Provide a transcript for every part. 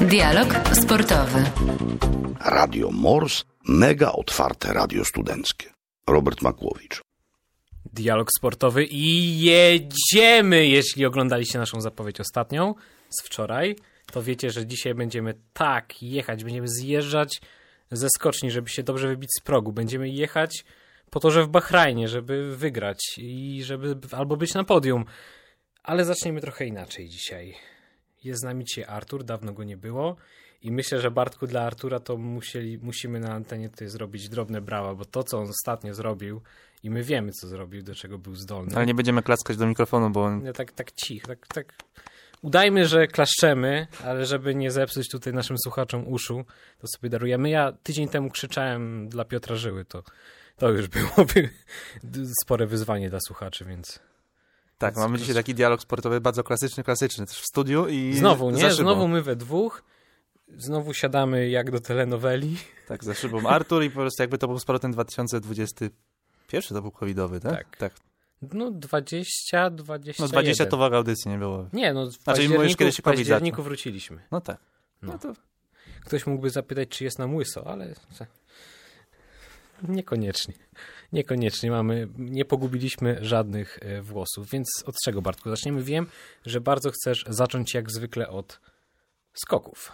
Dialog sportowy. Radio Mors, mega otwarte radio studenckie. Robert Makłowicz. Dialog sportowy i jedziemy! Jeśli oglądaliście naszą zapowiedź ostatnią z wczoraj, to wiecie, że dzisiaj będziemy tak jechać, będziemy zjeżdżać ze skoczni, żeby się dobrze wybić z progu. Będziemy jechać po to, że w Bahrajnie, żeby wygrać i żeby albo być na podium. Ale zaczniemy trochę inaczej dzisiaj. Jest z nami dzisiaj Artur, dawno go nie było i myślę, że Bartku, dla Artura to musimy na antenie tutaj zrobić drobne brawa, bo to, co on ostatnio zrobił i my wiemy, co zrobił, do czego był zdolny. Ale nie będziemy klaskać do mikrofonu, bo... Ja tak cicho, tak... Udajmy, że klaszczemy, ale żeby nie zepsuć tutaj naszym słuchaczom uszu, to sobie darujemy. Ja tydzień temu krzyczałem dla Piotra Żyły, to już byłoby spore wyzwanie dla słuchaczy, więc... Tak, mamy dzisiaj taki dialog sportowy bardzo klasyczny, też w studiu i znowu, nie? Znowu my we dwóch, znowu siadamy jak do telenoweli. Tak, za szybą Artur i po prostu jakby to był z powrotem 2021, to był covidowy, tak? Tak. No 20. No 20 to w audycji nie było. Nie, no w październiku wróciliśmy. No tak. No to... Ktoś mógłby zapytać, czy jest nam łyso, ale niekoniecznie. Nie pogubiliśmy żadnych włosów, więc od czego, Bartku, zaczniemy? Wiem, że bardzo chcesz zacząć jak zwykle od skoków.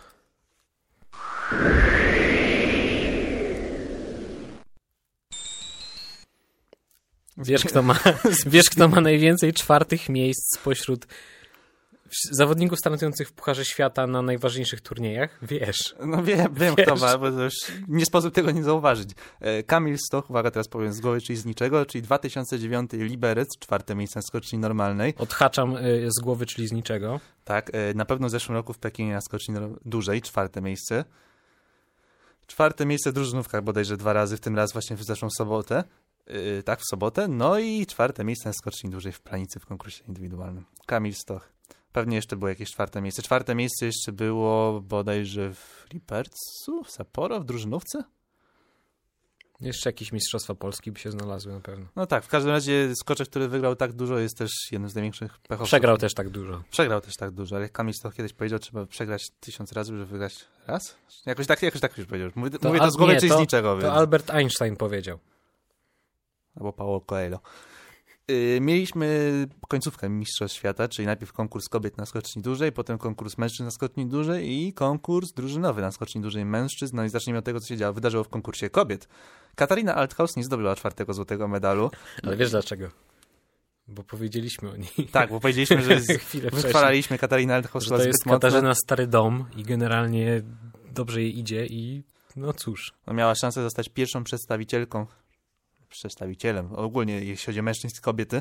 Wiesz, kto ma najwięcej czwartych miejsc spośród zawodników startujących w Pucharze Świata na najważniejszych turniejach? Wiesz. No wiem kto ma, bo to już nie sposób tego nie zauważyć. Kamil Stoch, uwaga, teraz powiem z głowy, czyli z niczego, czyli 2009 Liberec, 4. miejsce na skoczni normalnej. Odhaczam z głowy, czyli z niczego. Tak, na pewno w zeszłym roku w Pekinie na skoczni dużej, 4. miejsce. 4. miejsce w drużynówkach bodajże 2 razy, w tym raz właśnie w zeszłą sobotę. Tak, w sobotę. No i 4. miejsce na skoczni dużej w Planicy w konkursie indywidualnym. Kamil Stoch. Pewnie jeszcze było jakieś 4. miejsce. 4. miejsce jeszcze było bodajże w Lipercu, w Sapporo, w drużynówce? Jeszcze jakieś mistrzostwa Polski by się znalazły na pewno. No tak, w każdym razie skoczek, który wygrał tak dużo, jest też jednym z największych pechowców. Przegrał też tak dużo. Ale Kamil Stoch kiedyś powiedział, trzeba przegrać 1000 razy, żeby wygrać raz? Jakoś tak już powiedział. Mówię to z głowy, czyli z niczego. To Albert Einstein powiedział. Albo Paulo Coelho. Mieliśmy końcówkę Mistrzostw Świata, czyli najpierw konkurs kobiet na skoczni dużej, potem konkurs mężczyzn na skoczni dużej i konkurs drużynowy na skoczni dużej mężczyzn. No i zacznijmy od tego, co się wydarzyło w konkursie kobiet. Katarina Althaus nie zdobyła 4. złotego medalu. Ale wiesz dlaczego? Bo powiedzieliśmy o niej. Tak, bo powiedzieliśmy, że wychwalaliśmy Katarinę Althaus. Że to jest Katarzyna Stary Dom i generalnie dobrze jej idzie i no cóż. No miała szansę zostać pierwszą przedstawicielem, ogólnie jeśli chodzi o mężczyzn i kobiety,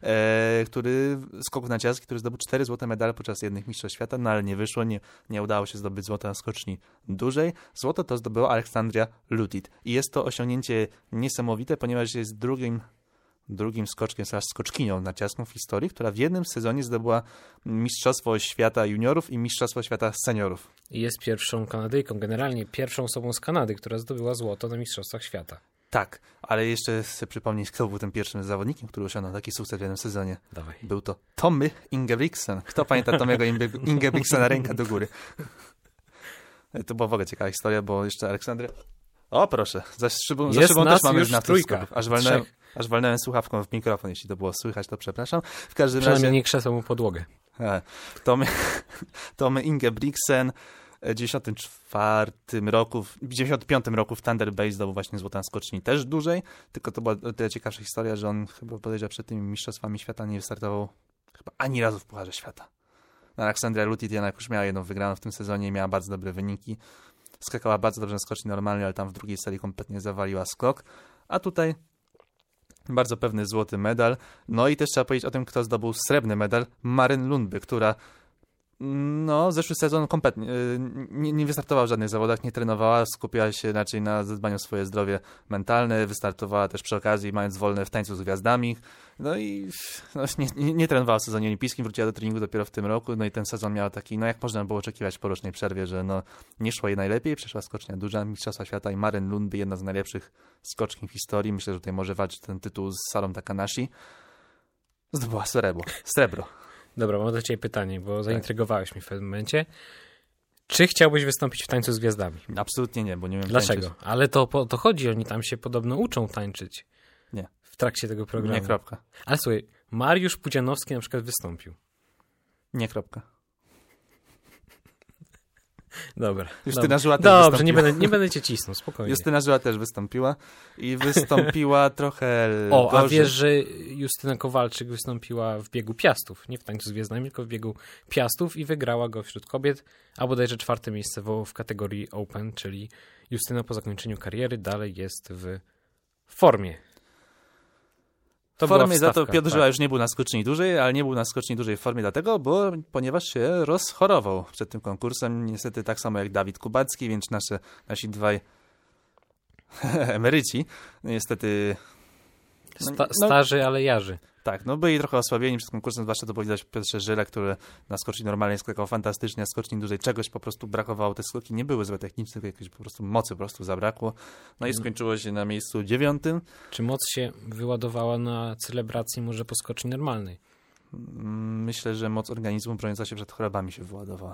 skoków narciarski, który zdobył 4 złote medale podczas jednych mistrzostw świata, no ale nie wyszło, nie udało się zdobyć złota na skoczni dużej. Złoto to zdobyła Aleksandria Lutit i jest to osiągnięcie niesamowite, ponieważ jest drugim skoczkiem, skoczkinią narciarską w historii, która w jednym sezonie zdobyła mistrzostwo świata juniorów i mistrzostwo świata seniorów. I jest pierwszą Kanadyjką, generalnie pierwszą osobą z Kanady, która zdobyła złoto na mistrzostwach świata. Tak, ale jeszcze chcę przypomnieć, kto był tym pierwszym zawodnikiem, który osiągnął taki sukces w jednym sezonie. Dawaj. Był to Tommy Ingebrigtsen. Kto pamięta Tommy'ego Ingebrigtsena, ręka do góry. To była w ogóle ciekawa historia, bo jeszcze Aleksandra... O proszę, za szybą też mamy już trójkę. Aż walnąłem słuchawką w mikrofon, jeśli to było słychać, to przepraszam. W każdym razie... nie krzesło mu podłogę. Tommy Ingebrigtsen w 95 roku w Thunder Bay zdobył właśnie złota na skoczni też dużej, tylko to była tyle ciekawsza historia, że on chyba podejrzewam przed tymi mistrzostwami świata nie wystartował chyba ani razu w Pucharze Świata. Aleksandria Lutit jednak już miała jedną wygraną w tym sezonie i miała bardzo dobre wyniki. Skakała bardzo dobrze na skoczni normalnej, ale tam w drugiej serii kompletnie zawaliła skok. A tutaj bardzo pewny złoty medal. No i też trzeba powiedzieć o tym, kto zdobył srebrny medal. Maren Lundby, która zeszły sezon kompletnie nie wystartowała w żadnych zawodach, nie trenowała, skupiała się raczej na zadbaniu o swoje zdrowie mentalne, wystartowała też przy okazji, mając wolne w tańcu z gwiazdami, nie trenowała w sezonie olimpijskim, wróciła do treningu dopiero w tym roku, no i ten sezon miała taki, jak można było oczekiwać po rocznej przerwie, że nie szło jej najlepiej, przeszła skocznia duża, mistrzostwa świata i Maren Lundby, jedna z najlepszych skoczni w historii, myślę, że tutaj może walczyć ten tytuł z Sarą Takanashi, zdobyła srebro. Dobra, mam do ciebie pytanie, bo zaintrygowałeś mnie w pewnym momencie. Czy chciałbyś wystąpić w Tańcu z Gwiazdami? Absolutnie nie, bo nie wiem Dlaczego? tańczyć. Ale to chodzi, oni tam się podobno uczą tańczyć. Nie. W trakcie tego programu. Nie, kropka. Ale słuchaj, Mariusz Pudzianowski na przykład wystąpił. Nie, kropka. Dobra. Justyna Żyła też Dobrze, wystąpiła. nie będę cię cisnął, spokojnie. Justyna Żyła też wystąpiła i wystąpiła trochę O, a gorzej. wiesz, że Justyna Kowalczyk wystąpiła w biegu Piastów, nie w Tańcu z Gwiazdami, tylko w biegu Piastów i wygrała go wśród kobiet, a bodajże 4. miejsce w kategorii Open, czyli Justyna po zakończeniu kariery dalej jest w formie. W formie za to wstawka, Piotr tak. Żyła już nie był na skoczni dłużej, ale nie był na skoczni dłużej w formie dlatego, ponieważ się rozchorował przed tym konkursem. Niestety tak samo jak Dawid Kubacki, więc nasi dwaj emeryci niestety... Starzy, ale jarzy. Tak, byli trochę osłabieni przed konkursem, zwłaszcza to było widać Piotrze Żyle, który na skoczni normalnej skakał fantastycznie, a skoczni dłużej czegoś po prostu brakowało. Te skoki nie były złe techniczne, tylko jakiejś po prostu mocy po prostu zabrakło. No i skończyło się na miejscu 9. Czy moc się wyładowała na celebracji może po skoczni normalnej? Myślę, że moc organizmu broniąca się przed chorobami się wyładowała.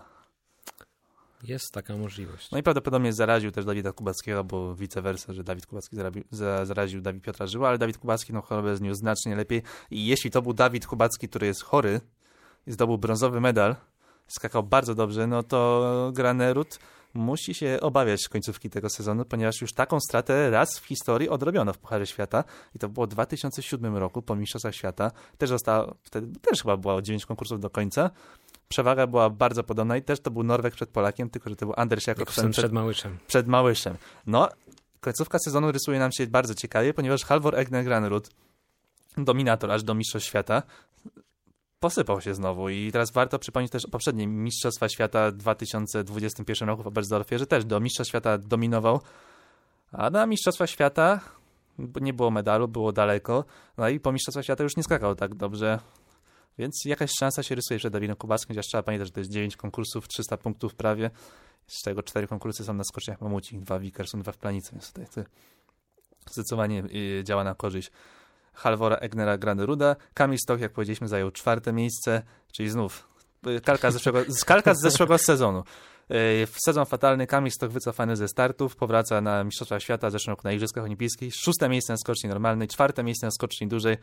Jest taka możliwość. No i prawdopodobnie zaraził też Dawida Kubackiego, bo vice versa, że Dawid Kubacki zaraził Piotra Żyła, ale Dawid Kubacki chorobę zniósł znacznie lepiej i jeśli to był Dawid Kubacki, który jest chory i zdobył brązowy medal, skakał bardzo dobrze, no to Granerud musi się obawiać końcówki tego sezonu, ponieważ już taką stratę raz w historii odrobiono w Pucharze Świata i to było w 2007 roku po Mistrzostwach Świata. Wtedy też chyba było 9 konkursów do końca. Przewaga była bardzo podobna i też to był Norweg przed Polakiem, tylko że to był Anders Jakobsen przed Małyszem. Przed Małyszem. No, końcówka sezonu rysuje nam się bardzo ciekawie, ponieważ Halvor Egner Granerud, dominator aż do Mistrzostw Świata, posypał się znowu i teraz warto przypomnieć też poprzednie Mistrzostwa Świata w 2021 roku w Oberstdorfie, że też do Mistrzostw Świata dominował, a na Mistrzostwa Świata nie było medalu, było daleko, no i po Mistrzostwach Świata już nie skakał tak dobrze, więc jakaś szansa się rysuje przed Dawidem Kubackim, chociaż trzeba pamiętać, że to jest 9 konkursów, 300 punktów prawie, z czego 4 konkursy są na skoczniach mamucich, 2 w Vikersund, 2 w Planicy, więc tutaj to zdecydowanie działa na korzyść Halvora Egnera Graneruda. Kamil Stoch, jak powiedzieliśmy, zajął 4. miejsce, czyli znów kalka z zeszłego sezonu. W sezon fatalny Kamil Stoch wycofany ze startów, powraca na Mistrzostwa Świata, w zeszłym roku na Igrzyskach Olimpijskich, 6. miejsce na skoczni normalnej, 4. miejsce na skoczni dużej.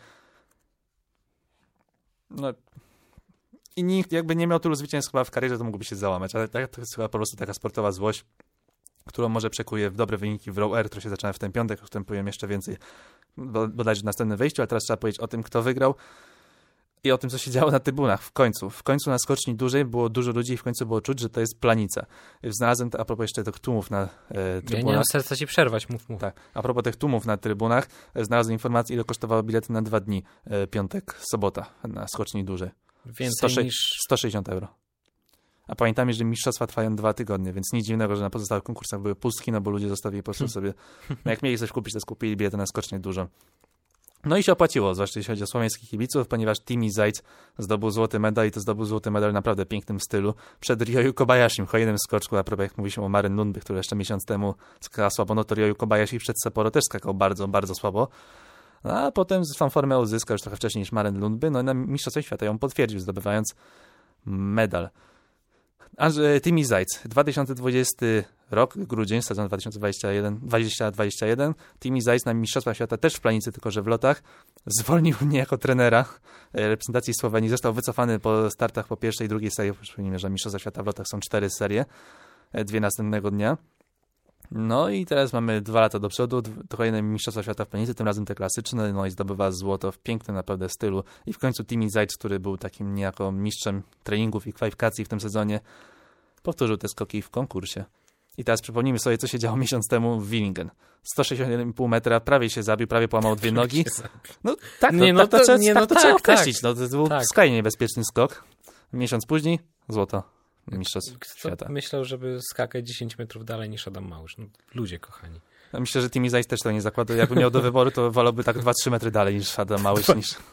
No i nikt jakby nie miał tylu zwycięstw chyba w karierze, to mógłby się załamać, ale to jest chyba po prostu taka sportowa złość, którą może przekuje w dobre wyniki w Row Air, który się zaczyna w ten piątek, o którym powiem jeszcze więcej bodajże w następnym wejściu, a teraz trzeba powiedzieć o tym, kto wygrał i o tym, co się działo na trybunach w końcu. W końcu na skoczni dużej było dużo ludzi i w końcu było czuć, że to jest Planica. Znalazłem, a propos jeszcze tych tłumów na trybunach. Ja nie mam serca ci przerwać, mów. Tak, a propos tych tłumów na trybunach, znalazłem informację, ile kosztowały bilety na 2 dni, piątek, sobota na skoczni dużej. Więcej niż 160 €. A pamiętajmy, że mistrzostwa trwają 2 tygodnie, więc nic dziwnego, że na pozostałych konkursach były pustki, no bo ludzie zostawili po prostu sobie, no jak mieli coś kupić, to skupili bilety na skocznie dużo. No i się opłaciło, zwłaszcza jeśli chodzi o słowiańskich kibiców, ponieważ Timi Zajc zdobył złoty medal i to zdobył złoty medal w naprawdę pięknym stylu przed Ryoyu Kobayashim, hojnym skoczku, a propos jak mówiliśmy o Maren Lundby, który jeszcze miesiąc temu skakał słabo, no to Ryoyu Kobayashi przed Sapporo też skakał bardzo, bardzo słabo. A potem swoją formę uzyskał już trochę wcześniej niż Maren Lundby, no i na Mistrzostwie Świata ją potwierdził, zdobywając medal. Timi Zajc, 2020 rok, grudzień, sezon 2021. Timi Zajc na Mistrzostwach Świata też w Planicy, tylko że w lotach. Zwolnił mnie jako trenera reprezentacji Słowenii. Został wycofany po startach po pierwszej i drugiej serii. Przypomnijmy, że Mistrzostwa Świata w lotach są 4 serie, 2 następnego dnia. No i teraz mamy 2 lata do przodu, kolejne Mistrzostwa Świata w Planicy, tym razem te klasyczne, no i zdobywa złoto w pięknym naprawdę stylu. I w końcu Timi Zajc, który był takim niejako mistrzem treningów i kwalifikacji w tym sezonie, powtórzył te skoki w konkursie. I teraz przypomnijmy sobie, co się działo miesiąc temu w Willingen. 161,5 metra, prawie się zabił, prawie połamał 2 nogi. No tak, to trzeba określić. No, to był skrajnie niebezpieczny skok. Miesiąc później złoto. Mistrzostw Świata. Myślał, żeby skakać 10 metrów dalej niż Adam Małysz. No, ludzie kochani. Ja myślę, że Timi Zajc też to nie zakłada. Jakby miał do wyboru, to wolałby tak 2-3 metry dalej niż Adam Małysz.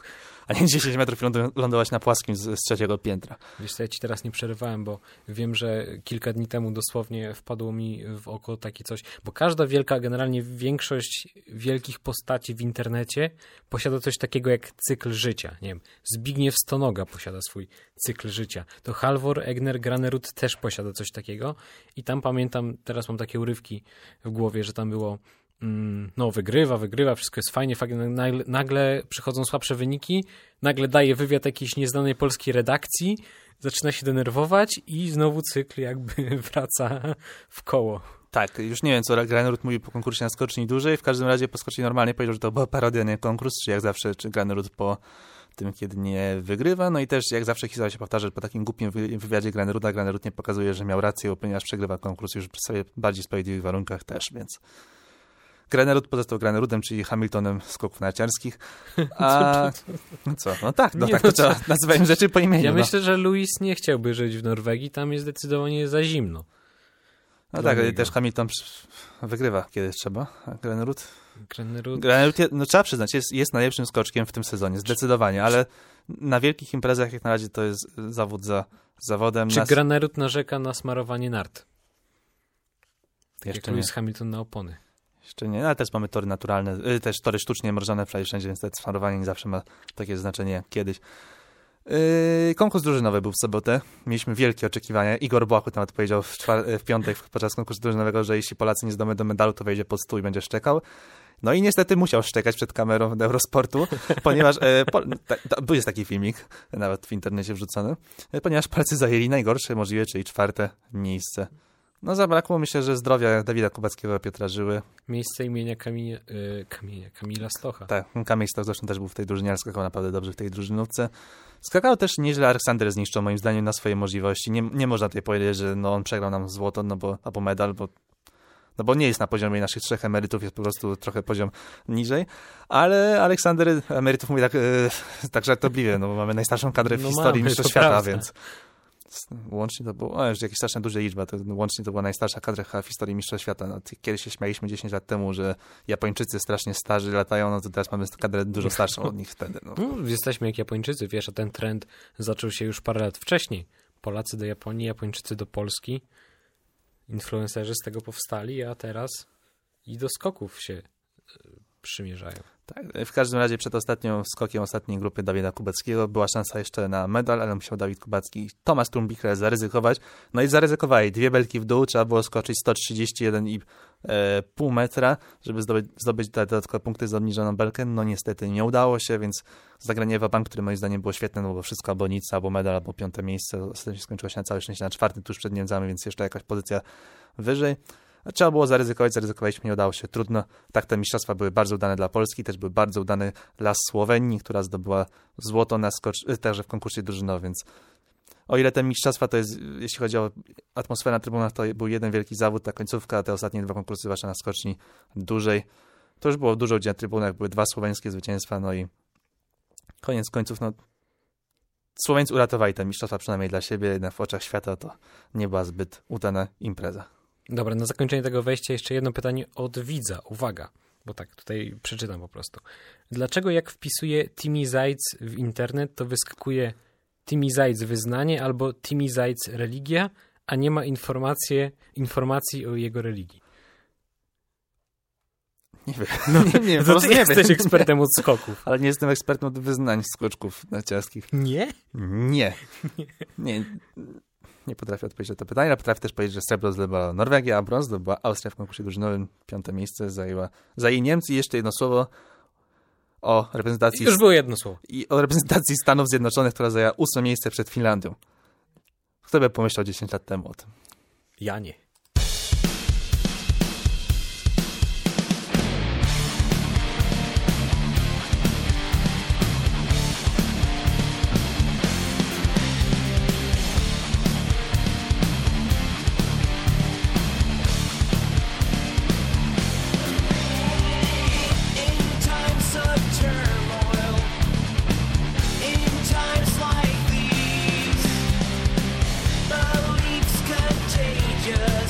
a nie 10 metrów i lądować na płaskim z trzeciego piętra. Wiesz co, ja ci teraz nie przerywałem, bo wiem, że kilka dni temu dosłownie wpadło mi w oko takie coś, bo każda generalnie większość wielkich postaci w internecie posiada coś takiego jak cykl życia. Nie wiem, Zbigniew Stonoga posiada swój cykl życia. To Halvor Egner Granerud też posiada coś takiego i tam pamiętam, teraz mam takie urywki w głowie, że tam było no wygrywa, wszystko jest fajnie, nagle przychodzą słabsze wyniki, nagle daje wywiad jakiejś nieznanej polskiej redakcji, zaczyna się denerwować i znowu cykl jakby wraca w koło. Tak, już nie wiem, co Granerud mówił po konkursie na skoczni dłużej, w każdym razie po skoczni normalnie powiedział, że to była parodia, nie konkurs, czy jak zawsze, czy Granerud po tym, kiedy nie wygrywa, no i też jak zawsze historia się powtarza, że po takim głupim wywiadzie Granerud nie pokazuje, że miał rację, ponieważ przegrywa konkurs już przy sobie bardziej sprawiedliwych warunkach też, więc Granerud pozostał Granerudem, czyli Hamiltonem skoków narciarskich. A co? No tak, to trzeba nazywać rzeczy po imieniu. Ja myślę, że Lewis nie chciałby żyć w Norwegii, tam jest zdecydowanie za zimno. No tak, ale też Hamilton wygrywa, kiedy trzeba. A Granerud, no trzeba przyznać, jest najlepszym skoczkiem w tym sezonie, zdecydowanie, ale na wielkich imprezach jak na razie to jest zawód za zawodem. Czy Granerud narzeka na smarowanie nart? Jeszcze jak Lewis Hamilton na opony. Jeszcze nie, ale też mamy tory naturalne, też tory sztucznie mrożone wszędzie, więc to smarowanie nie zawsze ma takie znaczenie jak kiedyś. Konkurs drużynowy był w sobotę. Mieliśmy wielkie oczekiwania. Igor Błachut nawet powiedział w piątek podczas konkursu drużynowego, że jeśli Polacy nie zdobędą medalu, to wejdzie pod stół i będzie szczekał. No i niestety musiał szczekać przed kamerą Eurosportu, ponieważ jest taki filmik, nawet w internecie wrzucony, ponieważ Polacy zajęli najgorsze możliwe, czyli 4. miejsce. No zabrakło, myślę, że zdrowia Dawida Kubackiego, Piotra Żyły. Miejsce imienia Kamila Stocha. Tak, Kamil Stoch zresztą też był w tej drużynie, ale skakał naprawdę dobrze w tej drużynówce. Skakał też nieźle, Aleksander zniszczył moim zdaniem na swoje możliwości. Nie można tutaj powiedzieć, że on przegrał nam złoto albo medal, bo nie jest na poziomie naszych 3 emerytów, jest po prostu trochę poziom niżej, ale Aleksander emerytów mówi tak żartobliwie, no bo mamy najstarszą kadrę w historii Mistrzostw Świata, prawda. Więc łącznie to było, już jakaś straszna duża liczba, łącznie to była najstarsza kadra w historii Mistrzostw Świata. No, kiedyś się śmialiśmy 10 lat temu, że Japończycy strasznie starzy latają, no to teraz mamy kadrę dużo starszą od nich wtedy. No. Jesteśmy jak Japończycy, wiesz, a ten trend zaczął się już parę lat wcześniej. Polacy do Japonii, Japończycy do Polski. Influencerzy z tego powstali, a teraz i do skoków się przymierzają. Tak, w każdym razie przed ostatnią skokiem ostatniej grupy Dawida Kubackiego była szansa jeszcze na medal, ale musiał Dawid Kubacki i Tomasz Trumbichler zaryzykować. No i zaryzykowali. 2 belki w dół, trzeba było skoczyć 131,5 metra, żeby zdobyć te dodatkowe punkty z obniżoną belkę. No niestety nie udało się, więc zagranie wabank, które moim zdaniem było świetne, no bo wszystko albo nic, albo medal, albo 5. miejsce. Ostatecznie skończyło się na całe szczęście na 4. tuż przed Niemcami, więc jeszcze jakaś pozycja wyżej. Trzeba było zaryzykowaliśmy, nie udało się, trudno. Tak, te mistrzostwa były bardzo udane dla Polski, też były bardzo udane dla Słowenii, która zdobyła złoto także w konkursie drużynowym, więc o ile te mistrzostwa to jest, jeśli chodzi o atmosferę na trybunach, to był jeden wielki zawód, ta końcówka, a te ostatnie 2 konkursy, zwłaszcza na skoczni dłużej, to już było dużo ludzi na trybunach, były 2 słoweńskie zwycięstwa, no i koniec końców, no Słoweńcy uratowali te mistrzostwa przynajmniej dla siebie, jednak w oczach świata to nie była zbyt udana impreza. Dobra, na zakończenie tego wejścia jeszcze jedno pytanie od widza. Uwaga, bo tak, tutaj przeczytam po prostu. Dlaczego jak wpisuję Timi Zajc w internet, to wyskakuje Timi Zajc wyznanie albo Timi Zajc religia, a nie ma informacji o jego religii? Nie wiem. No, nie po prostu jesteś ekspertem od skoków. Ale nie jestem ekspertem od wyznań skoczków narciarskich. Nie? Nie. Nie potrafię odpowiedzieć na to pytanie, ale potrafię też powiedzieć, że srebro zdobyła Norwegia, a brąz zdobyła Austria w konkursie drużynowym. 5. miejsce zajęli Niemcy. I jeszcze jedno słowo o reprezentacji... Już było jedno słowo. I o reprezentacji Stanów Zjednoczonych, która zajęła 8. miejsce przed Finlandią. Kto by pomyślał 10 lat temu o tym? Ja nie. Just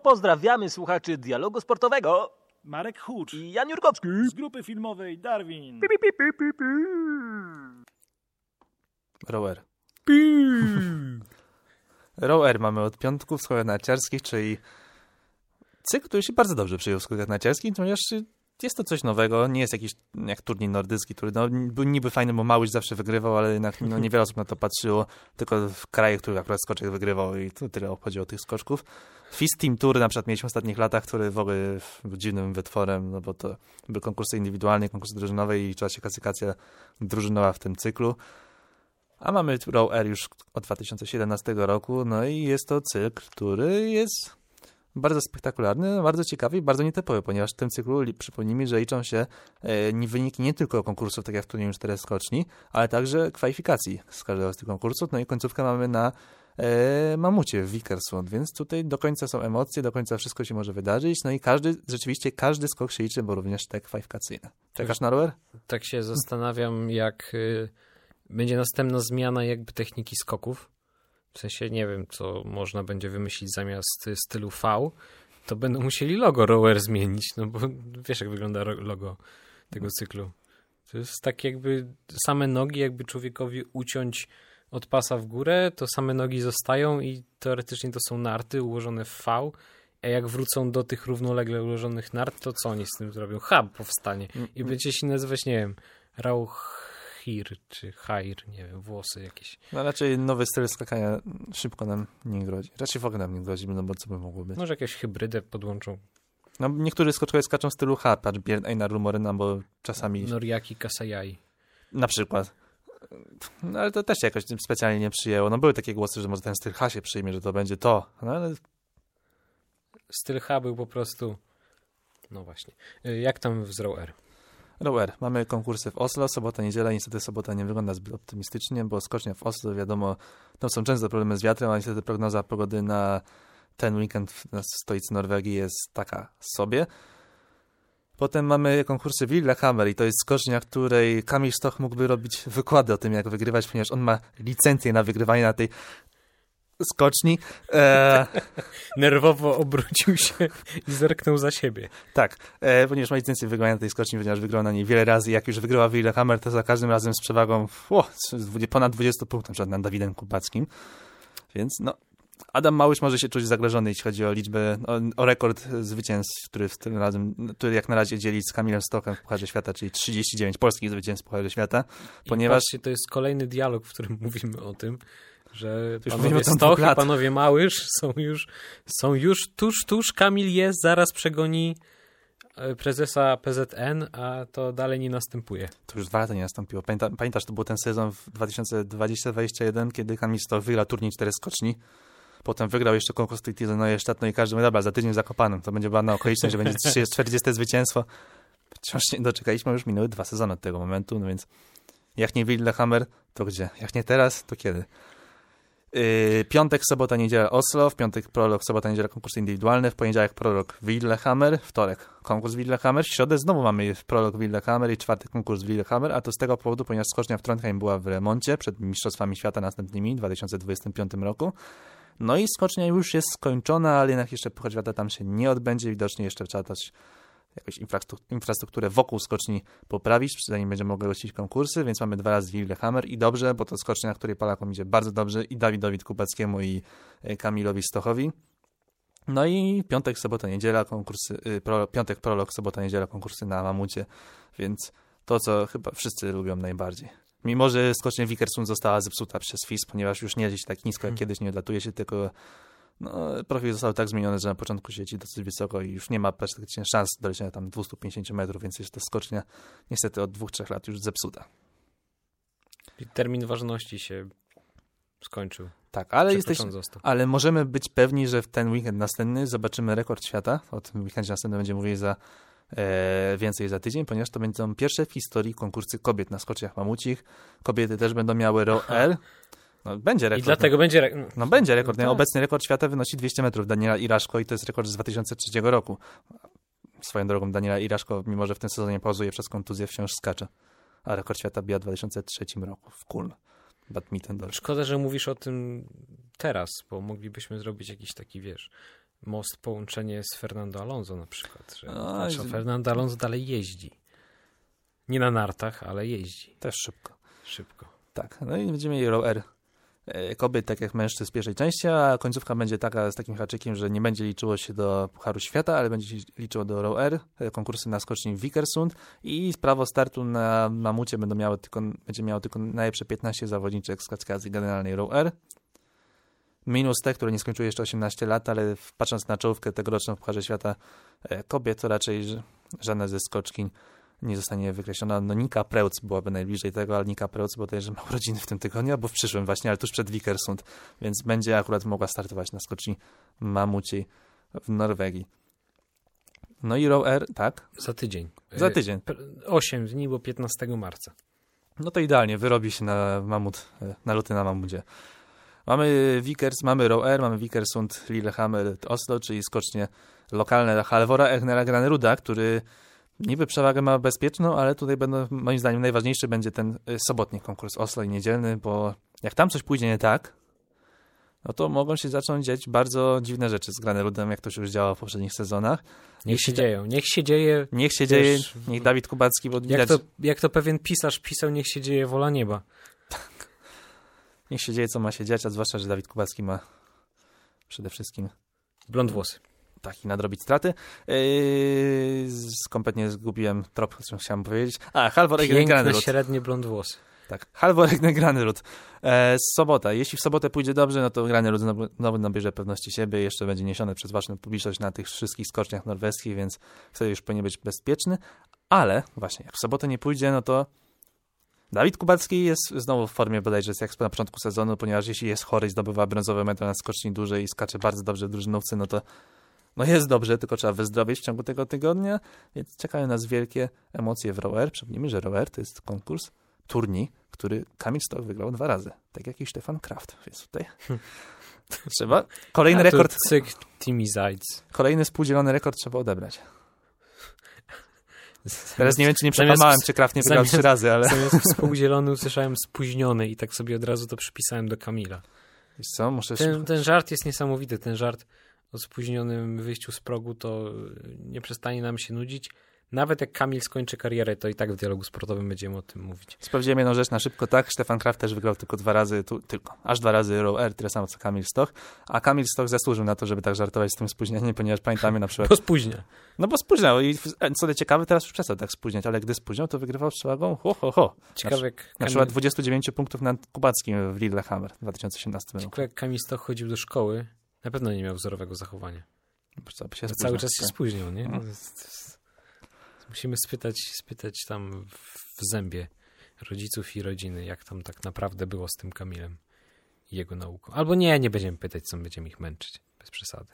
pozdrawiamy słuchaczy Dialogu Sportowego Marek Hucz i Jan Jurkowski z grupy filmowej Darwin. Rower. Rower mamy od piątku w skokach narciarskich, czyli cykl, który się bardzo dobrze przyjął w skokach narciarskich, ponieważ jest to coś nowego, nie jest jakiś jak turniej nordycki, który był niby fajny, bo Małysz zawsze wygrywał, ale jednak niewiele osób na to patrzyło, tylko w kraju, który akurat skoczek wygrywał i to tyle obchodziło tych skoczków. FIS Team Tour na przykład mieliśmy w ostatnich latach, który w ogóle był dziwnym wytworem, no bo to były konkursy indywidualne, konkursy drużynowe i liczyła się klasyfikacja drużynowa w tym cyklu. A mamy Row Air już od 2017 roku, no i jest to cykl, który jest bardzo spektakularny, bardzo ciekawy i bardzo nietypowy, ponieważ w tym cyklu przypomnijmy, że liczą się wyniki nie tylko konkursów, tak jak w turnieju 4 skoczni, ale także kwalifikacji z każdego z tych konkursów, no i końcówkę mamy na Mamucie w Vikersund, więc tutaj do końca są emocje, do końca wszystko się może wydarzyć, no i rzeczywiście każdy skok się liczy, bo również te kwalifikacyjne. Czekasz na rower? Tak się zastanawiam, jak będzie następna zmiana jakby techniki skoków. W sensie nie wiem, co można będzie wymyślić zamiast stylu V, to będą musieli logo rower zmienić, no bo wiesz, jak wygląda logo tego cyklu. To jest tak jakby same nogi, jakby człowiekowi uciąć od pasa w górę, to same nogi zostają i teoretycznie to są narty ułożone w V, a jak wrócą do tych równolegle ułożonych nart, to co oni z tym zrobią? Hub powstanie i będzie się nazywać, nie wiem, Rauchir czy Hair, nie wiem, włosy jakieś. No raczej nowy styl skakania szybko nam nie grozi. Raczej w ogóle nam nie grozi, no bo co by mogło być? Może jakąś hybrydę podłączą. No niektórzy skoczkowie skaczą w stylu H, patrz Björn Einar Rumoryna, bo czasami... Noriaki Kasayai. Na przykład. No ale to też się jakoś specjalnie nie przyjęło. No były takie głosy, że może ten styl H się przyjmie, że to będzie to. No ale... Styl H był po prostu... No właśnie. Jak tam w Row Air? Row Air. Mamy konkursy w Oslo, sobota, niedziela. Niestety sobota nie wygląda zbyt optymistycznie, bo skocznia w Oslo, wiadomo, tam są często problemy z wiatrem, a niestety prognoza pogody na ten weekend w stolicy Norwegii jest taka sobie. Potem mamy konkursy w Lillehammer i to jest skocznia, której Kamil Stoch mógłby robić wykłady o tym, jak wygrywać, ponieważ on ma licencję na wygrywanie na tej skoczni. Nerwowo obrócił się i zerknął za siebie. Tak, ponieważ ma licencję wygrywania na tej skoczni, ponieważ wygrał na niej wiele razy. Jak już wygrywa w Lillehammer, to za każdym razem z przewagą ponad 20 punktów, na przykład nad Dawidem Kubackim. Więc no, Adam Małysz może się czuć zagrożony, jeśli chodzi o liczbę, o rekord zwycięstw, który jak na razie dzieli z Kamilem Stochem w Pucharze Świata, czyli 39 polskich zwycięstw w Pucharze Świata, ponieważ... Patrzcie, to jest kolejny dialog, w którym mówimy o tym, że już panowie Stoch i panowie Małysz są już tuż, Kamil jest, zaraz przegoni prezesa PZN, a to dalej nie następuje. To już 2 lata nie nastąpiło. Pamiętasz, to był ten sezon w 2020-2021, kiedy Kamil Stoch wygrał turniej 4 skoczni. Potem wygrał jeszcze konkurs Titile Neue Stadt, no i każdy mówi, dobra, za tydzień w Zakopanem. To będzie ładna okoliczność, że będzie 40 zwycięstwo. Wciąż nie doczekaliśmy, już minęły 2 sezony od tego momentu, no więc jak nie Lillehammer, to gdzie? Jak nie teraz, to kiedy? Piątek, sobota, niedziela Oslo, w piątek prolog, sobota, niedziela konkursy indywidualne, w poniedziałek prolog w Lillehammer, wtorek konkurs w Lillehammer, w środę znowu mamy prolog w Lillehammer i czwartek konkurs w Lillehammer, a to z tego powodu, ponieważ skocznia w Trondheim była w remoncie przed Mistrzostwami Świata następnymi w 2025 roku. No i skocznia już jest skończona, ale jednak jeszcze Puchar Świata tam się nie odbędzie. Widocznie jeszcze trzeba też jakąś infrastrukturę wokół skoczni poprawić, zanim będziemy mogli gościć konkursy, więc mamy 2 razy Lillehammer i dobrze, bo to skocznia, której Polakom idzie bardzo dobrze i Dawidowi Kubackiemu i Kamilowi Stochowi. No i piątek, sobota, niedziela konkursy, piątek prolog, sobota, niedziela konkursy na Mamucie, więc to, co chyba wszyscy lubią najbardziej. Mimo że skocznia Vikersund została zepsuta przez FIS, ponieważ już nie jeździ tak nisko jak kiedyś, nie odlatuje się, tylko profil został tak zmieniony, że na początku się leci dosyć wysoko i już nie ma praktycznie szans do lecienia tam 250 metrów, więc jest to skocznia niestety od 2-3 lat już zepsuta. I termin ważności się skończył. Tak, ale możemy być pewni, że w ten weekend następny zobaczymy rekord świata. O tym weekendzie następnym będziemy mówili więcej za tydzień, ponieważ to będą pierwsze w historii konkursy kobiet na skoczniach mamucich. Kobiety też będą miały Row Air. No, będzie rekord. I dlatego będzie rekord. No będzie rekord. No, tak. Obecny rekord świata wynosi 200 metrów Daniela Iraszko i to jest rekord z 2003 roku. Swoją drogą Daniela Iraszko, mimo że w tym sezonie pauzuje przez kontuzję, wciąż skacze. A rekord świata biła w 2003 roku w Kulm. Badminton. Szkoda, że mówisz o tym teraz, bo moglibyśmy zrobić jakiś taki, wiesz, most, połączenie z Fernando Alonso na przykład. Że No, patrz, Fernando Alonso dalej jeździ. Nie na nartach, ale jeździ. Też szybko. Szybko. Tak, no i będziemy mieli Row R kobiet, tak jak mężczyzn z pierwszej części, a końcówka będzie taka z takim haczykiem, że nie będzie liczyło się do Pucharu Świata, ale będzie się liczyło do Row R, konkursy na skoczni w Vikersund i prawo startu na mamucie będzie miało tylko najlepsze 15 zawodniczek z klasyfikacji generalnej Row R. Minus te, które nie skończyły jeszcze 18 lat, ale patrząc na czołówkę tegoroczną w Pucharze Świata kobiet, to raczej żadna ze skoczkiń nie zostanie wykreślona. No Nika Preutz byłaby najbliżej tego, ale Nika Preutz bodajże ma urodziny w tym tygodniu, albo w przyszłym właśnie, ale tuż przed Vikersund, więc będzie akurat mogła startować na skoczni mamuciej w Norwegii. No i Row R, tak? Za tydzień. Za tydzień. 8 dni, bo 15 marca. No to idealnie, wyrobi się na luty na mamucie. Mamy mamy Row R, mamy Vikersund, Lillehammer, Oslo, czyli skocznie lokalne Halvora Egnera Graneruda, który niby przewagę ma bezpieczną, ale tutaj moim zdaniem najważniejszy będzie ten sobotni konkurs Oslo i niedzielny, bo jak tam coś pójdzie nie tak, no to mogą się zacząć dziać bardzo dziwne rzeczy z Granerudem, jak to się już działo w poprzednich sezonach. Niech się dzieje. Niech się dzieje, niech Dawid Kubacki, bo widać, jak to pewien pisarz pisał, niech się dzieje wola nieba. Niech się dzieje, co ma się dziać, a zwłaszcza, że Dawid Kubacki ma przede wszystkim blond włosy. Tak, i nadrobić straty. Kompletnie zgubiłem trop, co chciałem powiedzieć. Halvor Egner Granerud. Piękne, średnie blond włosy. Tak, Halvor Egner Granerud. Sobota. Jeśli w sobotę pójdzie dobrze, no to Granerud znowu nabierze pewności siebie i jeszcze będzie niesiony przez ważną publiczność na tych wszystkich skoczniach norweskich, więc wtedy już powinien być bezpieczny. Ale właśnie, jak w sobotę nie pójdzie, no to Dawid Kubacki jest znowu w formie bodajże jak na początku sezonu, ponieważ jeśli jest chory i zdobywa brązowy medal na skoczni dużej i skacze bardzo dobrze w drużynówce, no to jest dobrze, tylko trzeba wyzdrowieć w ciągu tego tygodnia, więc czekają nas wielkie emocje w Row R. Przypomnijmy, że Row R to jest konkurs, turniej, który Kamil Stoch wygrał 2 razy, tak jak i Stefan Kraft, więc tutaj trzeba kolejny rekord. Cyk, Timmy Zajc. Kolejny współdzielony rekord trzeba odebrać. Teraz nie wiem, czy nie przekłamałem, czy Kraft nie wygrał 3 razy, ale... Zamiast współdzielony usłyszałem spóźniony i tak sobie od razu to przypisałem do Kamila. Wiesz co, muszę... Ten żart jest niesamowity, ten żart o spóźnionym wyjściu z progu to nie przestanie nam się nudzić. Nawet jak Kamil skończy karierę, to i tak w dialogu sportowym będziemy o tym mówić. Sprawdziłem jedną rzecz na szybko, tak, Stefan Kraft też wygrał tylko 2 razy, aż 2 razy Row R, tyle samo co Kamil Stoch, a Kamil Stoch zasłużył na to, żeby tak żartować z tym spóźnieniem, ponieważ pamiętamy na przykład... Bo spóźnia. No bo spóźniał i co ciekawe, teraz już przestał tak spóźniać, ale gdy spóźniał, to wygrywał przewagą Ciekawe jak na przykład 29 punktów nad Kubackim w Lillehammer w 2018 roku. Ciekawe jak Kamil Stoch chodził do szkoły, na pewno nie miał wzorowego zachowania. Cały czas się spóźniał, nie? No. Musimy spytać tam w zębie rodziców i rodziny, jak tam tak naprawdę było z tym Kamilem i jego nauką. Albo nie będziemy pytać, co będziemy ich męczyć. Bez przesady.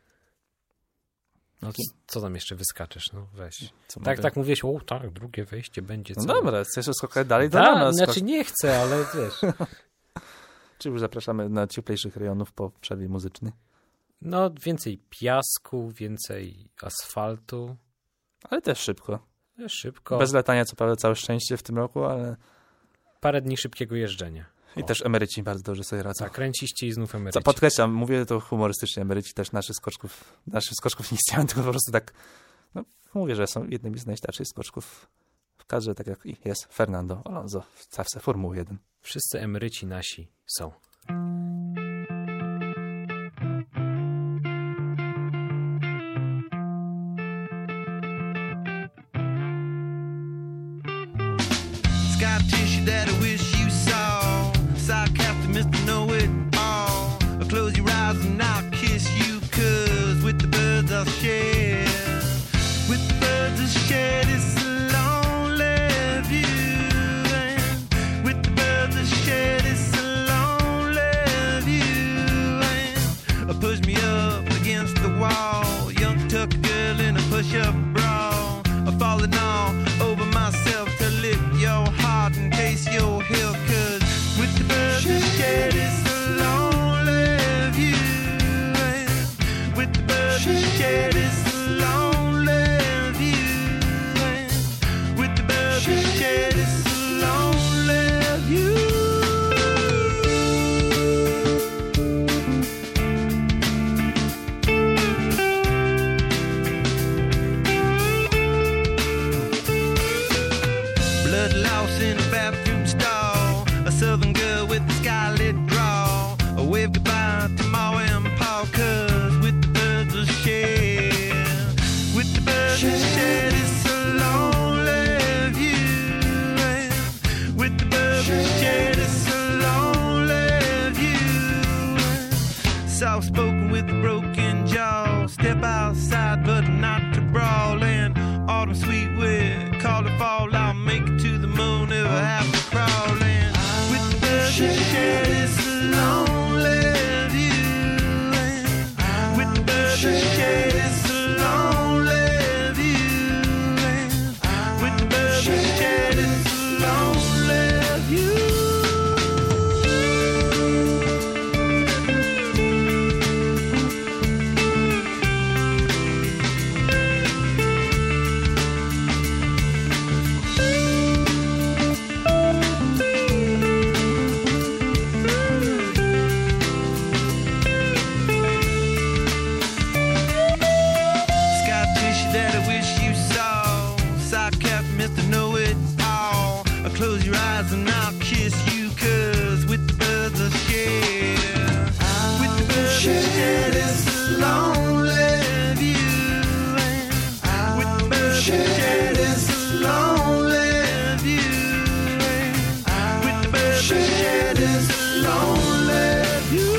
No co tam jeszcze wyskaczesz? No weź. Tak mówiłeś, drugie wejście będzie. No dobra, chcesz skakać dalej? Znaczy nie chcę, ale wiesz. Czy już zapraszamy na cieplejszych rejonów po przerwie muzycznej? No więcej piasku, więcej asfaltu. Ale też szybko. Szybko. Bez latania, co prawda, całe szczęście w tym roku, ale... Parę dni szybkiego jeżdżenia. I też emeryci bardzo dobrze sobie radzą. Tak, kręciście i znów emeryci. Co podkreślam, mówię to humorystycznie, emeryci też naszych skoczków nie istnieją, tylko po prostu tak, mówię, że są jednymi z najstarszych skoczków w kadrze, tak jak jest Fernando Alonso w stawce Formuły 1. Wszyscy emeryci nasi są. Got tissue that I wish you saw. Sarcastic Mr. Know-It-All. Close your eyes and I'll kiss you, 'cause with the birds I'll share. With the birds I'll share this lonely view. And with the birds I'll share this lonely autumn sweet wind, call it fall, I'll make it to the moon, never have to crawl in. With the birds that share this lonely view, and with the birds that share this lonely view, and with the birds that share this lonely view. That I wish you saw, sarcastic Mr. Know-It-All. Close your eyes and I'll kiss you, 'cause with the birds I share, with the birds I share this lonely view, and with the birds I share this lonely view, and with the birds I share this lonely view.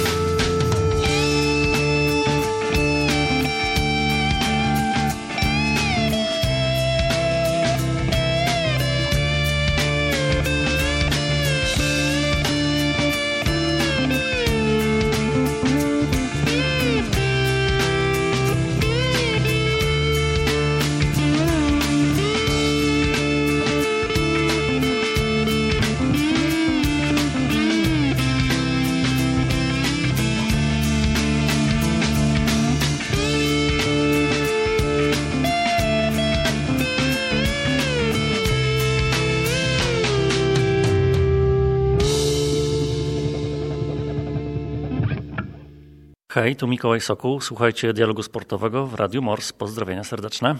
Hej, tu Mikołaj Sokół. Słuchajcie Dialogu Sportowego w Radiu Mors. Pozdrowienia serdeczne.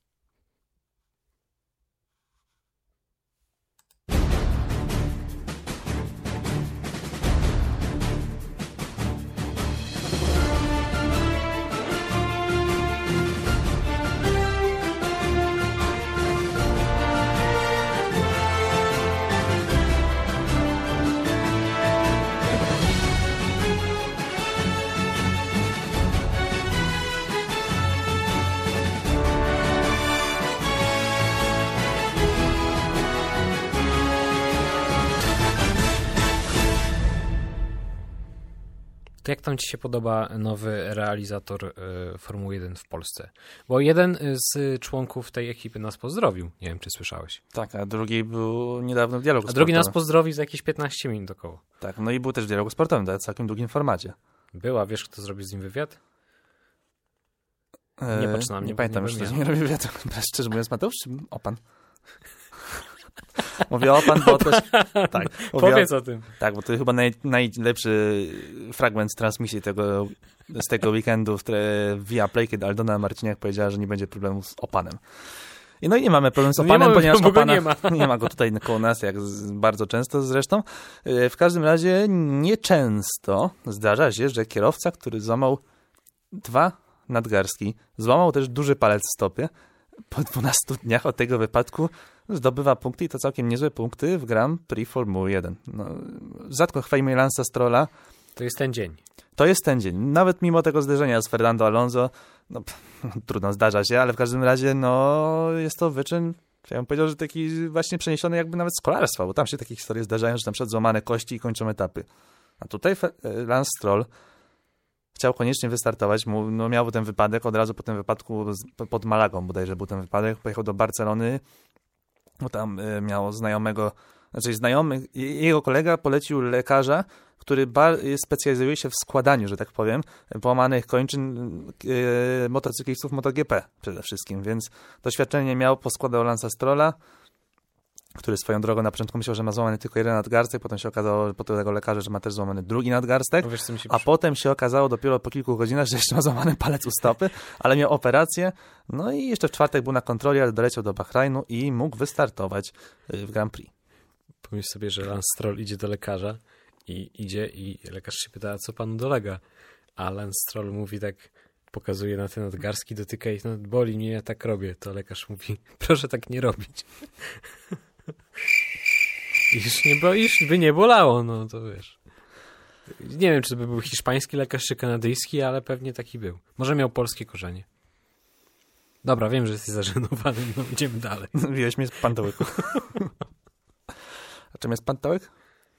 To jak tam ci się podoba nowy realizator Formuły 1 w Polsce? Bo jeden z członków tej ekipy nas pozdrowił. Nie wiem, czy słyszałeś. Tak, a drugi był niedawno w dialogu A drugi sportowym. nas pozdrowi za jakieś 15 minut około. Tak, no i był też w dialogu sportowym, w całkiem długim formacie. Była, wiesz, kto zrobił z nim wywiad? Nie patrz na mnie, Nie bo pamiętam nie już, wiem kto ja. z nim robił wywiad. Szczerze mówiąc, Mateusz czy Opan? Mówię Opan, bo też... Tak, Powiedz o tym. Tak, bo to chyba najlepszy fragment z transmisji z tego weekendu, w Via Play, kiedy Aldona Marciniak powiedziała, że nie będzie problemu z Opanem. No i nie mamy problemu z No nie Opanem, mamy, ponieważ bo go Opana nie ma. nie ma go tutaj koło nas, jak bardzo często zresztą. W każdym razie nieczęsto zdarza się, że kierowca, który złamał 2 nadgarstki, złamał też duży palec w stopie, po 12 dniach od tego wypadku zdobywa punkty i to całkiem niezłe punkty w Grand Prix Formuły 1. No, rzadko chwalimy Lance'a Strolla. To jest ten dzień. To jest ten dzień. Nawet mimo tego zderzenia z Fernando Alonso, no, trudno, zdarza się, ale w każdym razie no, jest to wyczyn, ja bym powiedział, że taki właśnie przeniesiony jakby nawet z kolarstwa, bo tam się takie historie zdarzają, że na przykład złamane kości i kończą etapy. A tutaj Lance Stroll chciał koniecznie wystartować, no, miał ten wypadek, od razu po tym wypadku pod Malagą bodajże był ten wypadek, pojechał do Barcelony, bo tam miał znajomego, znaczy znajomy, jego kolega polecił lekarza, który specjalizuje się w składaniu, że tak powiem, połamanych kończyn motocyklistów MotoGP przede wszystkim, więc doświadczenie miał, poskładał Lance'a Strolla, który swoją drogą na początku myślał, że ma złamany tylko jeden nadgarstek, potem się okazało po tego lekarza, że ma też złamany drugi nadgarstek, No wiesz, co mi się a potem się okazało dopiero po kilku godzinach, że jeszcze ma złamany palec u stopy, ale miał operację, no i jeszcze w czwartek był na kontroli, ale doleciał do Bahrajnu i mógł wystartować w Grand Prix. Pomyśl sobie, że Lance Stroll idzie do lekarza i idzie i lekarz się pyta, a co panu dolega? A Lance Stroll mówi tak, pokazuje na te nadgarstki, dotyka ich, no boli mnie, ja tak robię. To lekarz mówi, proszę tak nie robić. Już by nie bolało, no to wiesz. Nie wiem, czy to by był hiszpański lekarz, czy kanadyjski, ale pewnie taki był. Może miał polskie korzenie. Dobra, wiem, że jesteś zażenowany, no idziemy dalej. Widziałeś mnie z pantołyku. A czym jest pantołyk?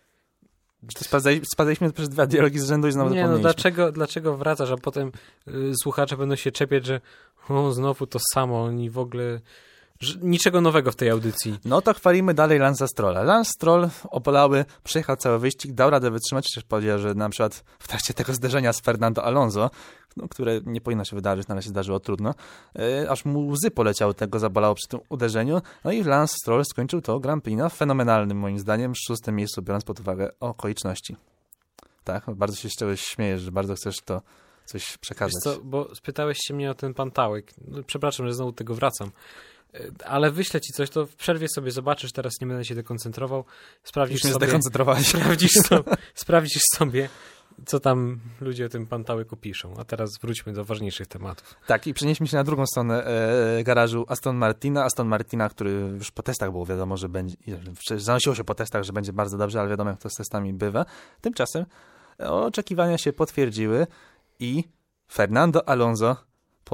Spadaliśmy przez 2 dialogi z rzędu i znowu Nie, no zapomnieliśmy. dlaczego wracasz, a potem słuchacze będą się czepiać, że znowu to samo, oni w ogóle... Niczego nowego w tej audycji. No to chwalimy dalej Lance'a Strolla. Lance Stroll opolały, przejechał cały wyścig, dał radę wytrzymać, chociaż powiedział, że na przykład w trakcie tego zderzenia z Fernando Alonso, no, które nie powinno się wydarzyć, no ale się zdarzyło trudno, aż mu łzy poleciały, tego zabolało przy tym uderzeniu. No i Lance Stroll skończył to Grand Prix na fenomenalnym moim zdaniem 6. miejscu, biorąc pod uwagę okoliczności. Tak, bardzo się z czegoś śmiejesz, że bardzo chcesz to coś przekazać. Wiesz co, bo spytałeś się mnie o ten pantałyk. No, przepraszam, że znowu do tego wracam. Ale wyślę ci coś, to w przerwie sobie zobaczysz, teraz nie będę się dekoncentrował. Sprawdzisz Już mnie sobie, zdekoncentrowałeś. sprawdzisz sobie, co tam ludzie o tym pantałyku piszą. A teraz wróćmy do ważniejszych tematów. Tak, i przenieśmy się na drugą stronę garażu Aston Martina, który już po testach było wiadomo, że będzie, zanosiło się po testach, że będzie bardzo dobrze, ale wiadomo, jak to z testami bywa. Tymczasem oczekiwania się potwierdziły i Fernando Alonso po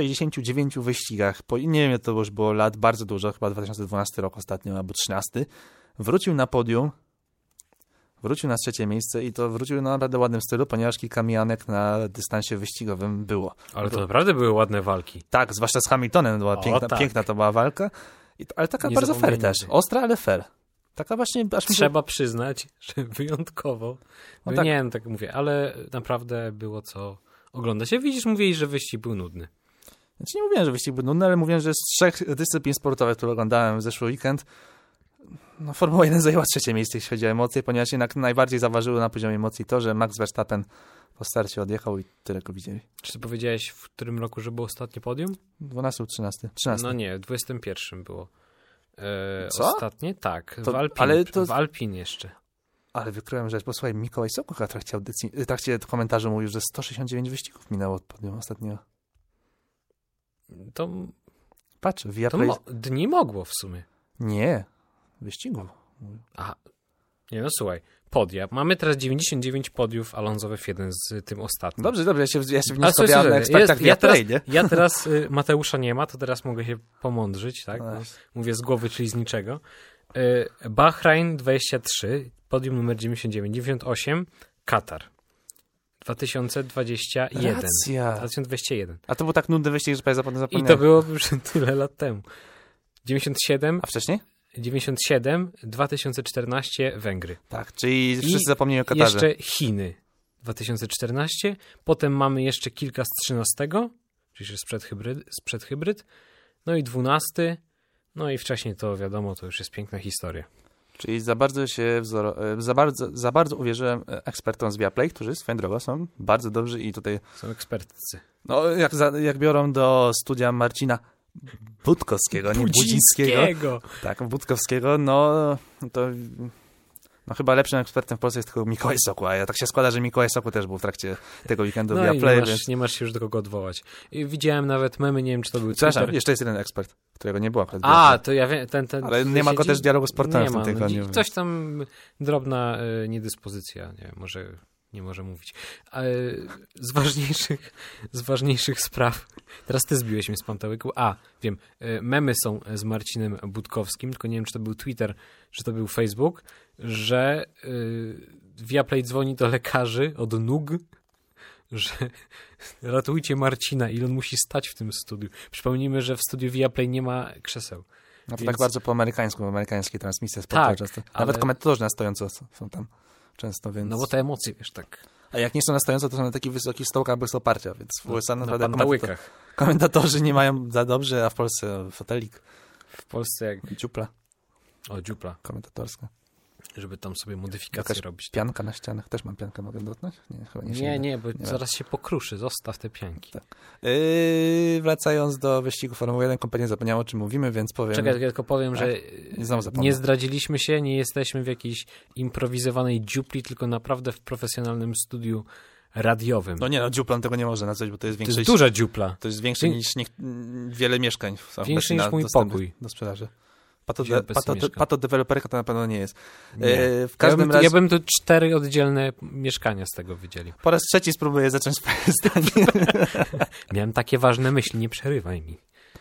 169 wyścigach, nie wiem, to już było lat bardzo dużo, chyba 2012 rok ostatnio, albo 13, wrócił na podium, wrócił na 3. miejsce i to wrócił na naprawdę ładnym stylu, ponieważ kilka mijanek na dystansie wyścigowym było. Ale to naprawdę były ładne walki. Tak, zwłaszcza z Hamiltonem, była piękna to była walka, ale taka bardzo fair też, ostra, ale fair. Taka właśnie... Trzeba przyznać, że wyjątkowo, no tak. Nie wiem, tak mówię, ale naprawdę było co oglądać. Ja widzisz, mówili, że wyścig był nudny. Znaczy nie mówiłem, że wyścig był nudny, ale mówiłem, że z 3 dyscyplin sportowych, które oglądałem w zeszły weekend, no Formuła 1 zajęła 3. miejsce, jeśli chodzi o emocje, ponieważ jednak najbardziej zaważyło na poziomie emocji to, że Max Verstappen po starcie odjechał i tyle go widzieli. Czy ty powiedziałeś, w którym roku, że było ostatnie podium? 12 lub 13? No nie, w 21 było. Co? Ostatnie? Tak, to, w Alpin jeszcze. Ale wykryłem rzecz, bo słuchaj, Mikołaj Sokół w trakcie komentarza mówił, że 169 wyścigów minęło od podium ostatniego. To... Patrz, Viaplay... dni mogło w sumie. Nie, wyścigów. Aha. Nie no, słuchaj, podia. Mamy teraz 99 podiów Alonso w F1 z tym ostatnim. Dobrze, ja się wnioskodałem na ekspertach Viaplay, nie? Ja teraz, Mateusza nie ma, to teraz mogę się pomądrzyć, tak? No. Mówię z głowy, czyli z niczego. Bahrain 23, podium numer 99, 98, Katar 2021. Racja. 2021. A to był tak nudny wyścig, że prawie zapomniałem. I to było już tyle lat temu. 97. A wcześniej? 97, 2014 Węgry. Tak, czyli wszyscy zapomnieli o Katarze. Jeszcze Chiny 2014, potem mamy jeszcze kilka z 13, czyli sprzed hybryd, no i 12, no i wcześniej to wiadomo, to już jest piękna historia. Czyli za bardzo uwierzyłem ekspertom z Viaplay, którzy swoją drogą są bardzo dobrzy i tutaj... Są ekspertcy. No, jak biorą do studia Marcina Budkowskiego, nie Budzińskiego. Tak, Budkowskiego, no to... No chyba lepszym ekspertem w Polsce jest tylko Mikołaj Sokół, a ja tak się składa, że Mikołaj Sokół też był w trakcie tego weekendu w Viaplay, więc... nie masz się już do kogo odwołać. I widziałem nawet memy, nie wiem, czy to był Przepraszam, Twitter. jeszcze jest jeden ekspert, którego nie było akurat. To ja wiem, ten ale nie ma go też w dialogu sportowym w tym tygodniu. Coś tam, drobna niedyspozycja, nie może mówić. Z ważniejszych spraw, teraz ty zbiłeś mnie z pantałyku. Wiem, memy są z Marcinem Budkowskim, tylko nie wiem, czy to był Twitter, czy to był Facebook, że Viaplay dzwoni do lekarzy od nóg, że ratujcie Marcina i on musi stać w tym studiu. Przypomnijmy, że w studiu Viaplay nie ma krzeseł. No to tak bardzo po amerykańsku, amerykańskie transmisje sportowe tak, często. Nawet komentatorzy na stojąco są tam często, więc... No bo te emocje, wiesz, tak... A jak nie są na stojąco, to są na takich wysokich stołkach bez oparcia, więc w USA naprawdę na komentatorzy nie mają za dobrze, a w Polsce fotelik. W Polsce jak... Dziupla. O, dziupla. Komentatorska. Żeby tam sobie modyfikacje robić. Pianka na ścianach. Też mam piankę, mogę dotknąć? Nie, chyba nie. Nie, bo zaraz się pokruszy. Zostaw te pianki. Tak. Wracając do wyścigu Formuły 1, kompletnie zapomniałem, o czym mówimy, więc powiem... Czekaj, tylko powiem, że nie zdradziliśmy się, nie jesteśmy w jakiejś improwizowanej dziupli, tylko naprawdę w profesjonalnym studiu radiowym. No nie, dziuplą tego nie można nazwać, bo to jest większe... To jest duża dziupla. To jest większe niż wiele mieszkań. Większe niż mój pokój. Do sprzedaży. Patodeweloperka to na pewno nie jest. Nie. W każdym razie... Ja bym tu 4 oddzielne mieszkania z tego wydzielił. Po raz trzeci spróbuję zacząć swoje zdanie. Miałem takie ważne myśli, nie przerywaj mi.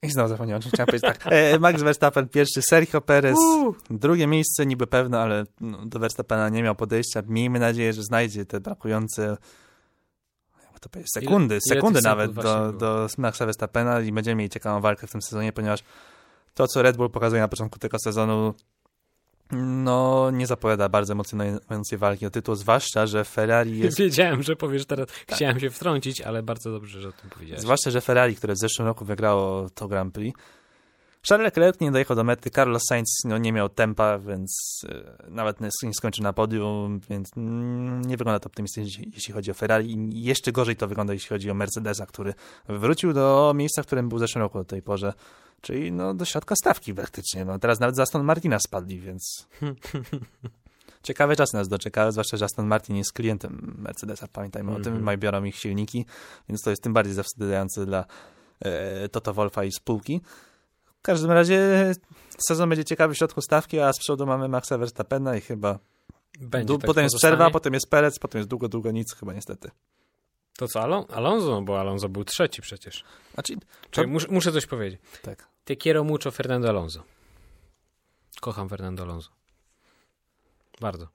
I znowu zapomniałem, że chciałem powiedzieć tak. Max Verstappen pierwszy, Sergio Perez drugie miejsce, niby pewne, ale do Verstappena nie miał podejścia. Miejmy nadzieję, że znajdzie te brakujące to powiedzieć, sekundy nawet do Maxa Verstappena i będziemy mieli ciekawą walkę w tym sezonie, ponieważ to, co Red Bull pokazuje na początku tego sezonu, no nie zapowiada bardzo emocjonującej walki o tytuł, zwłaszcza, że Ferrari jest... Wiedziałem, że powiesz teraz, chciałem się wtrącić, ale bardzo dobrze, że o tym powiedziałeś. Zwłaszcza, że Ferrari, które w zeszłym roku wygrało to Grand Prix, Charles Leclerc nie dojechał do mety, Carlos Sainz nie miał tempa, więc nawet nie skończył na podium, więc nie wygląda to optymistycznie, jeśli chodzi o Ferrari. I jeszcze gorzej to wygląda, jeśli chodzi o Mercedesa, który wrócił do miejsca, w którym był w zeszłym roku do tej porze, czyli do środka stawki praktycznie. Teraz nawet za Aston Martina spadli, więc ciekawe czasy nas doczekały, zwłaszcza, że Aston Martin jest klientem Mercedesa, pamiętajmy o tym, biorą ich silniki, więc to jest tym bardziej zawstydzające dla Toto Wolffa i spółki. W każdym razie sezon będzie ciekawy w środku stawki, a z przodu mamy Maxa Verstappena i chyba potem jest przerwa, potem jest Perez, potem jest długo nic chyba niestety. To co, Alonso? No bo Alonso był trzeci przecież. Muszę coś powiedzieć. Tak. Te quiero mucho Fernando Alonso. Kocham Fernando Alonso. Bardzo.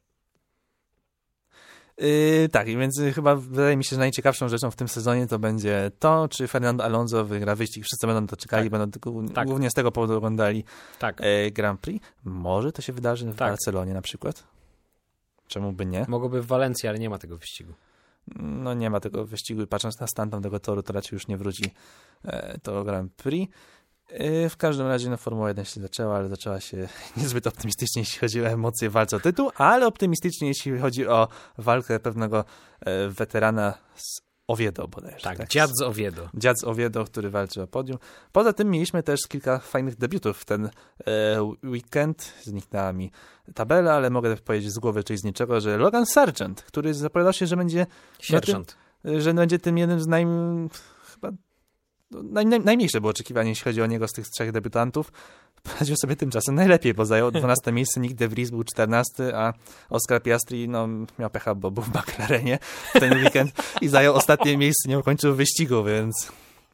Tak, więc chyba wydaje mi się, że najciekawszą rzeczą w tym sezonie to będzie to, czy Fernando Alonso wygra wyścig. Wszyscy będą to czekali, będą głównie z tego powodu oglądali Grand Prix. Może to się wydarzy w Barcelonie na przykład? Czemu by nie? Mogłoby w Walencji, ale nie ma tego wyścigu. No nie ma tego wyścigu i patrząc na stan tamtego toru, to raczej już nie wróci to Grand Prix. W każdym razie Formuła 1 się zaczęła, ale zaczęła się niezbyt optymistycznie, jeśli chodzi o emocje w walce o tytuł, ale optymistycznie, jeśli chodzi o walkę pewnego weterana z Oviedo bodajże. Tak, dziad z Oviedo. Dziad z Oviedo, który walczy o podium. Poza tym mieliśmy też kilka fajnych debiutów w ten weekend. Zniknęła mi tabela, ale mogę powiedzieć z głowy, czyli z niczego, że Logan Sargent, który zapowiadał się, że będzie tym jednym z najmniejsze było oczekiwanie, jeśli chodzi o niego z tych trzech debiutantów. Poradził sobie tymczasem najlepiej, bo zajął 12 miejsce, Nick de Vries był 14, a Oscar Piastri miał pecha, bo był w McLarenie w ten weekend i zajął ostatnie miejsce, nie ukończył wyścigu, więc...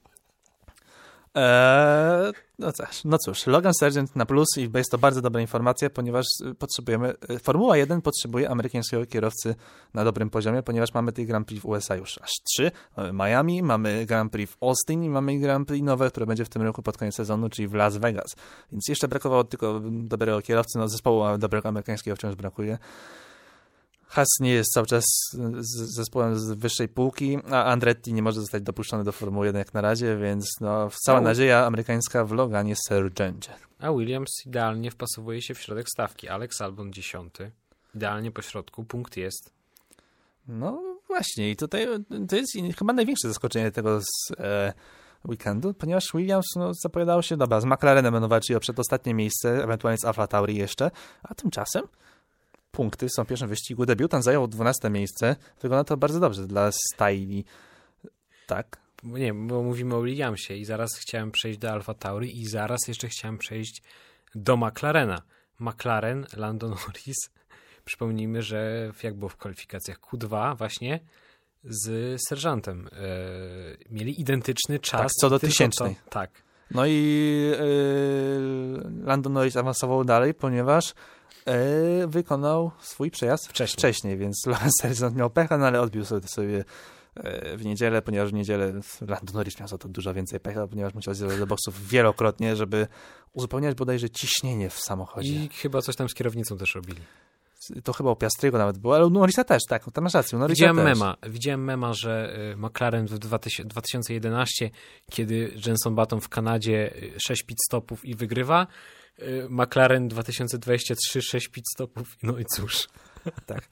No cóż, Logan Sargent na plus i jest to bardzo dobra informacja, ponieważ Formuła 1 potrzebuje amerykańskiego kierowcy na dobrym poziomie, ponieważ mamy tych Grand Prix w USA już aż 3. Mamy Miami, mamy Grand Prix w Austin i mamy Grand Prix nowe, które będzie w tym roku pod koniec sezonu, czyli w Las Vegas. Więc jeszcze brakowało tylko dobrego kierowcy, zespołu dobrego amerykańskiego wciąż brakuje. Haas nie jest cały czas zespołem z wyższej półki, a Andretti nie może zostać dopuszczony do Formuły 1 jak na razie, więc cała nadzieja amerykańska w Loganie Sargencie. A Williams idealnie wpasowuje się w środek stawki. Alex Albon 10. Idealnie po środku, punkt jest. No właśnie i tutaj to jest chyba największe zaskoczenie tego z weekendu, ponieważ Williams zapowiadało się, z McLarenem będą walczyli o przedostatnie miejsce, ewentualnie z Alfa Tauri jeszcze, a tymczasem punkty są w pierwszym wyścigu. Debiutant zajął 12 miejsce. Wygląda to bardzo dobrze dla stajni. Tak? Nie, bo mówimy o Williamsie i zaraz chciałem przejść do Alfa Tauri i zaraz jeszcze chciałem przejść do McLarena. McLaren, Lando Norris. Przypomnijmy, że jak było w kwalifikacjach Q2 właśnie z Sergeantem. Mieli identyczny czas. Tak, co do tysięcznej. Tak. No i Lando Norris awansował dalej, ponieważ wykonał swój przejazd wcześniej, więc Logan Sargent miał pecha, ale odbił sobie w niedzielę, ponieważ w niedzielę Lando Norris miał za to dużo więcej pecha, ponieważ musiał zjeżdżać do boksów wielokrotnie, żeby uzupełniać bodajże ciśnienie w samochodzie. I chyba coś tam z kierownicą też robili. To chyba u Piastriego nawet było, ale u Norrisa też, tak, tam masz rację. Widziałem mema, że McLaren w 2011, kiedy Jenson Button w Kanadzie 6 pit stopów i wygrywa, McLaren 2023 6 pit stopów, no i cóż. Tak.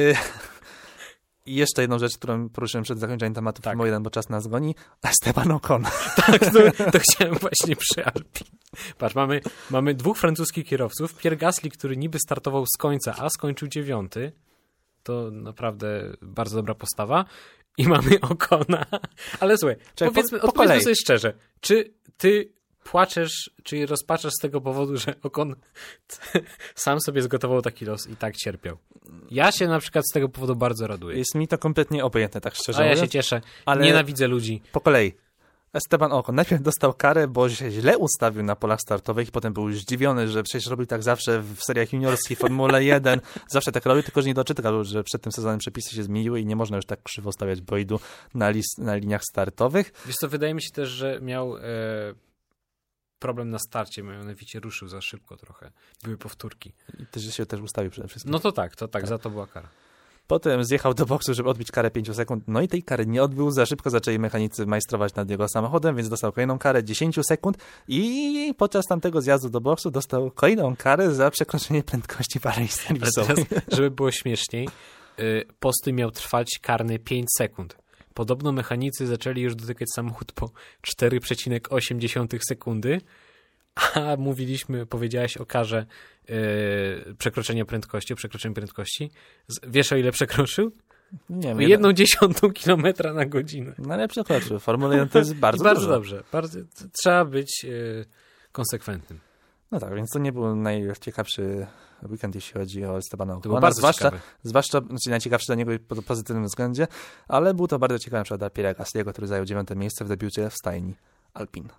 I jeszcze jedną rzecz, którą poruszyłem przed zakończeniem tematu Formuły 1, bo czas nas goni. Esteban Ocon. Tak, to chciałem właśnie przy Alpine. Patrz, mamy dwóch francuskich kierowców. Pierre Gasly, który niby startował z końca, a skończył 9. To naprawdę bardzo dobra postawa. I mamy Ocona. Ale słuchaj, odpowiedzmy sobie szczerze. Czy ty płaczesz, czy rozpaczasz z tego powodu, że Ocon sam sobie zgotował taki los i tak cierpiał? Ja się na przykład z tego powodu bardzo raduję. Jest mi to kompletnie obojętne, tak szczerze mówiąc. A ja się cieszę. Ale nienawidzę ludzi. Po kolei. Esteban Ocon najpierw dostał karę, bo się źle ustawił na polach startowych i potem był zdziwiony, że przecież robił tak zawsze w seriach juniorskich, Formule 1. Zawsze tak robił, tylko że nie doczytał, że przed tym sezonem przepisy się zmieniły i nie można już tak krzywo stawiać bolidu na liniach startowych. Wiesz co, wydaje mi się też, że miał problem na starcie, mianowicie ruszył za szybko trochę. Były powtórki. I też się też ustawił przede wszystkim. No to tak, za to była kara. Potem zjechał do boksu, żeby odbić karę 5 sekund, no i tej kary nie odbył, za szybko zaczęli mechanicy majstrować nad jego samochodem, więc dostał kolejną karę 10 sekund i podczas tamtego zjazdu do boksu dostał kolejną karę za przekroczenie prędkości Parei serwisowej. Teraz, żeby było śmieszniej, postój miał trwać karny 5 sekund. Podobno mechanicy zaczęli już dotykać samochód po 4,8 sekundy, a powiedziałeś o karze przekroczeniu prędkości. Wiesz, o ile przekroczył? Nie O wiem. 1/10 kilometra na godzinę. No ale przekroczył. Formule 1 to jest bardzo dużo. Dobrze. Trzeba być konsekwentnym. No tak, więc to nie był najciekawszy weekend, jeśli chodzi o Estebana To było Ocona. bardzo ciekawe. Zwłaszcza najciekawszy dla niego pod pozytywnym względzie, ale był to bardzo ciekawy przykład dla Pierre'a Gasly'ego, który zajął 9. miejsce w debiucie w stajni Alpine.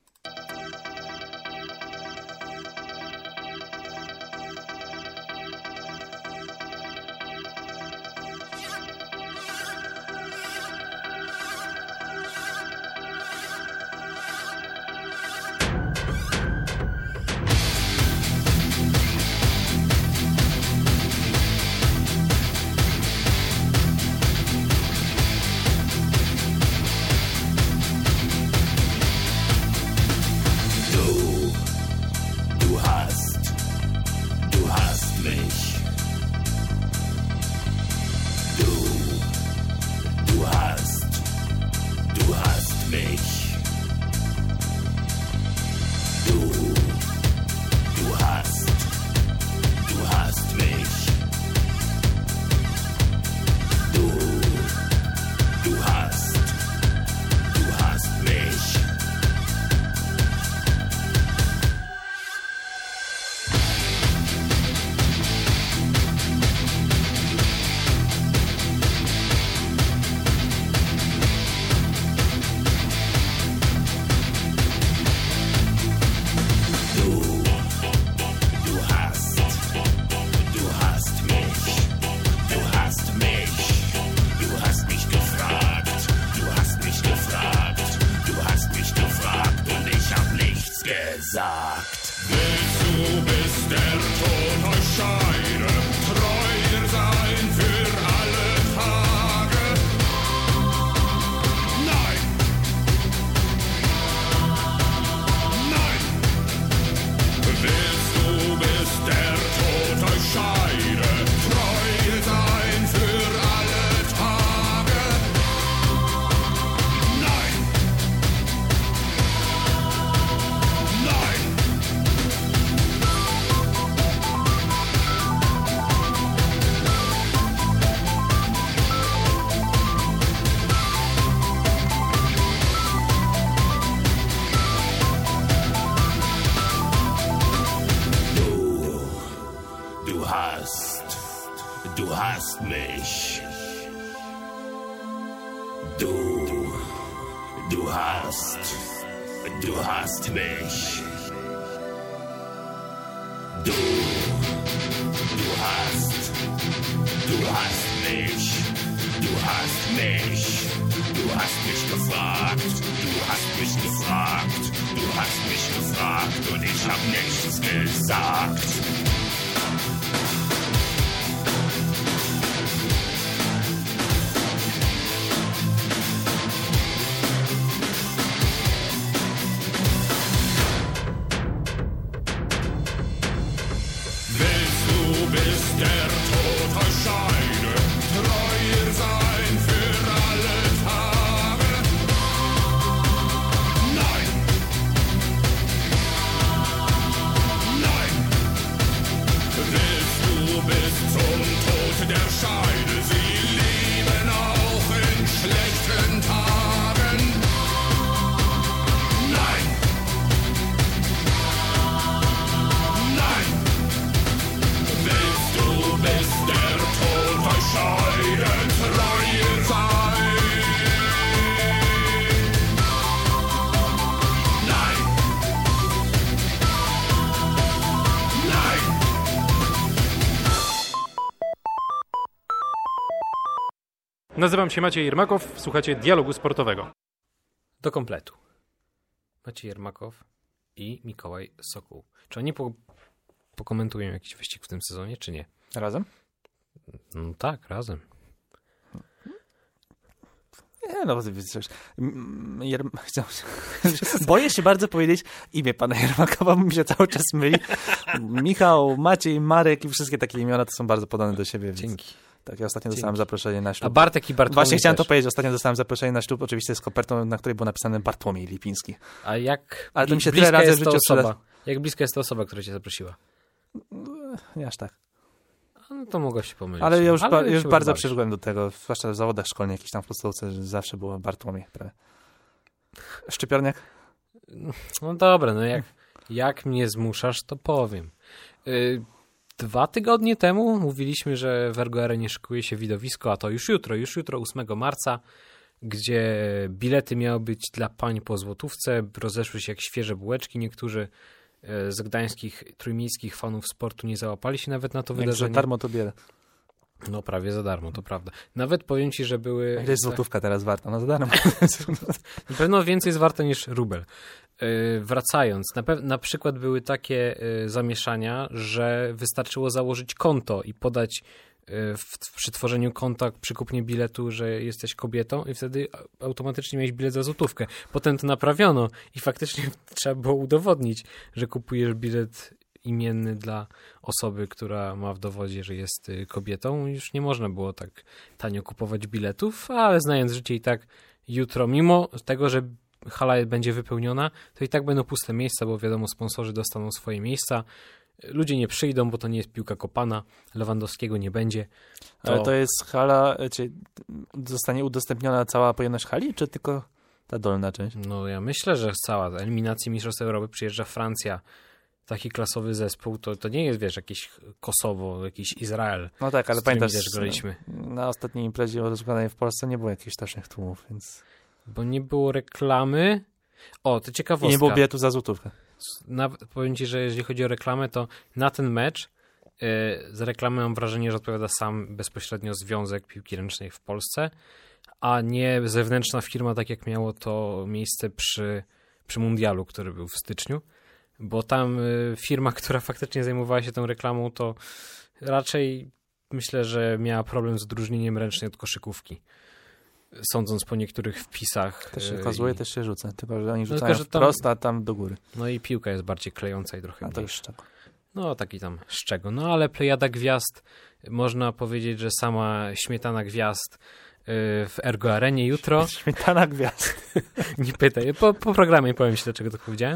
Du hast mich. Du hast mich. Du hast mich. Du hast mich. Du hast mich gefragt. Du hast mich gefragt. Du hast mich gefragt und ich hab nichts gesagt. Nazywam się Maciej Jermakow, słuchacie Dialogu Sportowego. Do kompletu. Maciej Jermakow i Mikołaj Sokół. Czy oni pokomentują jakiś wyścig w tym sezonie, czy nie? Razem? No tak, razem. Nie, no, coś. Boję się bardzo powiedzieć imię pana Jermakowa, bo mi się cały czas myli. Michał, Maciej, Marek i wszystkie takie imiona to są bardzo podobne do siebie. Dzięki. Tak, ja ostatnio dostałem zaproszenie na ślub. A Bartek i Bartłomiej Właśnie chciałem to też. powiedzieć, ostatnio dostałem zaproszenie na ślub, oczywiście z kopertą, na której było napisane Bartłomiej Lipiński. A jak Ale to mi się bliska tyle razy w jest to życiu osoba? Jak bliska jest to osoba, która cię zaprosiła? Nie aż tak. No to mogło się pomylić. Ale ja już, się już bardzo używałeś. przywykłem do tego, zwłaszcza w zawodach szkolnych, jakiś tam w podstawce, że zawsze było Bartłomiej. Prawie. Szczypiorniak? No dobra, no jak mnie zmuszasz, to powiem. 2 tygodnie temu mówiliśmy, że w Ergo Arenie szykuje się widowisko, a to już jutro 8 marca, gdzie bilety miały być dla pań po złotówce, rozeszły się jak świeże bułeczki. Niektórzy z gdańskich, trójmiejskich fanów sportu nie załapali się nawet na to Jak za wydarzenie. darmo to bierę. No prawie za darmo, to prawda. Nawet powiem ci, że były... Ile jest złotówka teraz warta? No za darmo. Na pewno więcej jest warte niż rubel. Wracając, na przykład były takie zamieszania, że wystarczyło założyć konto i podać przy tworzeniu konta, przy kupnie biletu, że jesteś kobietą i wtedy automatycznie miałeś bilet za złotówkę. Potem to naprawiono i faktycznie trzeba było udowodnić, że kupujesz bilet imienny dla osoby, która ma w dowodzie, że jest kobietą. Już nie można było tak tanio kupować biletów, ale znając życie i tak jutro, mimo tego, że hala będzie wypełniona, to i tak będą puste miejsca, bo wiadomo, sponsorzy dostaną swoje miejsca. Ludzie nie przyjdą, bo to nie jest piłka kopana. Lewandowskiego nie będzie. Ale to jest hala, czy zostanie udostępniona cała pojemność hali, czy tylko ta dolna część? No ja myślę, że cała eliminacja Mistrzostw Europy przyjeżdża Francja. Taki klasowy zespół, to nie jest, wiesz, jakieś Kosowo, jakiś Izrael. No tak, ale z którymi pamiętasz, też graliśmy. na ostatniej imprezie rozgrywanej w Polsce nie było jakichś strasznych tłumów, więc... Bo nie było reklamy. O, to ciekawostka. I nie było biletu za złotówkę. Powiem ci, że jeżeli chodzi o reklamę, to na ten mecz z reklamy mam wrażenie, że odpowiada sam bezpośrednio Związek Piłki Ręcznej w Polsce, a nie zewnętrzna firma, tak jak miało to miejsce przy mundialu, który był w styczniu. Bo tam firma, która faktycznie zajmowała się tą reklamą, to raczej myślę, że miała problem z odróżnieniem ręcznej od koszykówki. Sądząc po niektórych wpisach. Też się kozłuje, też się rzuca. Tylko, że oni Tylko, rzucają że tam- wprost, a tam do góry. No i piłka jest bardziej klejąca i trochę A to już mniejsza. czego. No taki tam z czego. No ale plejada gwiazd, można powiedzieć, że sama śmietana gwiazd w Ergo Arenie jutro. Śmietana gwiazd. Nie pytaj, po programie powiem ci, dlaczego to powiedziałem.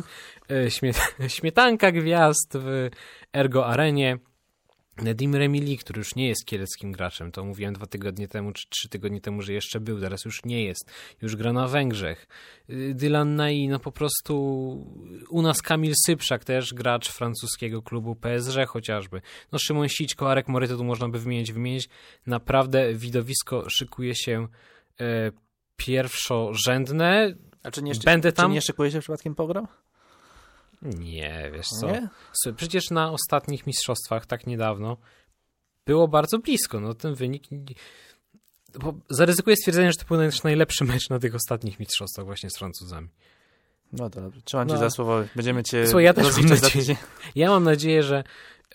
Śmietanka gwiazd w Ergo Arenie. Nedim Remili, który już nie jest kieleckim graczem, to mówiłem 2 tygodnie temu, czy 3 tygodnie temu, że jeszcze był, teraz już nie jest. Już gra na Węgrzech. Dylan Nai, no po prostu u nas Kamil Sypszak, też gracz francuskiego klubu PSG chociażby. No Szymon Sićko, Arek Moryto, tu można by wymienić. Naprawdę widowisko szykuje się pierwszorzędne. A czy nie, Będę tam? Czy nie szykuje się przypadkiem program? Nie, wiesz co? Nie? Słuchaj, przecież na ostatnich mistrzostwach, tak niedawno, było bardzo blisko. No ten wynik... Bo zaryzykuję stwierdzenie, że to był nasz najlepszy mecz na tych ostatnich mistrzostwach właśnie z Francuzami. No to dobrze. Trzymam cię No. za słowo. Będziemy cię Słuchaj, ja też mam rozliczać za nadzieję. tydzień. Ja mam nadzieję, że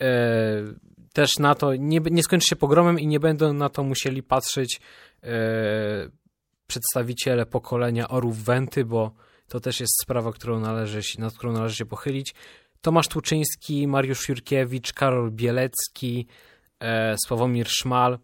też na to nie skończy się pogromem i nie będą na to musieli patrzeć przedstawiciele pokolenia Orłów Wenty, bo to też jest sprawa, nad którą należy się pochylić. Tomasz Tłuczyński, Mariusz Jurkiewicz, Karol Bielecki, Sławomir Szmal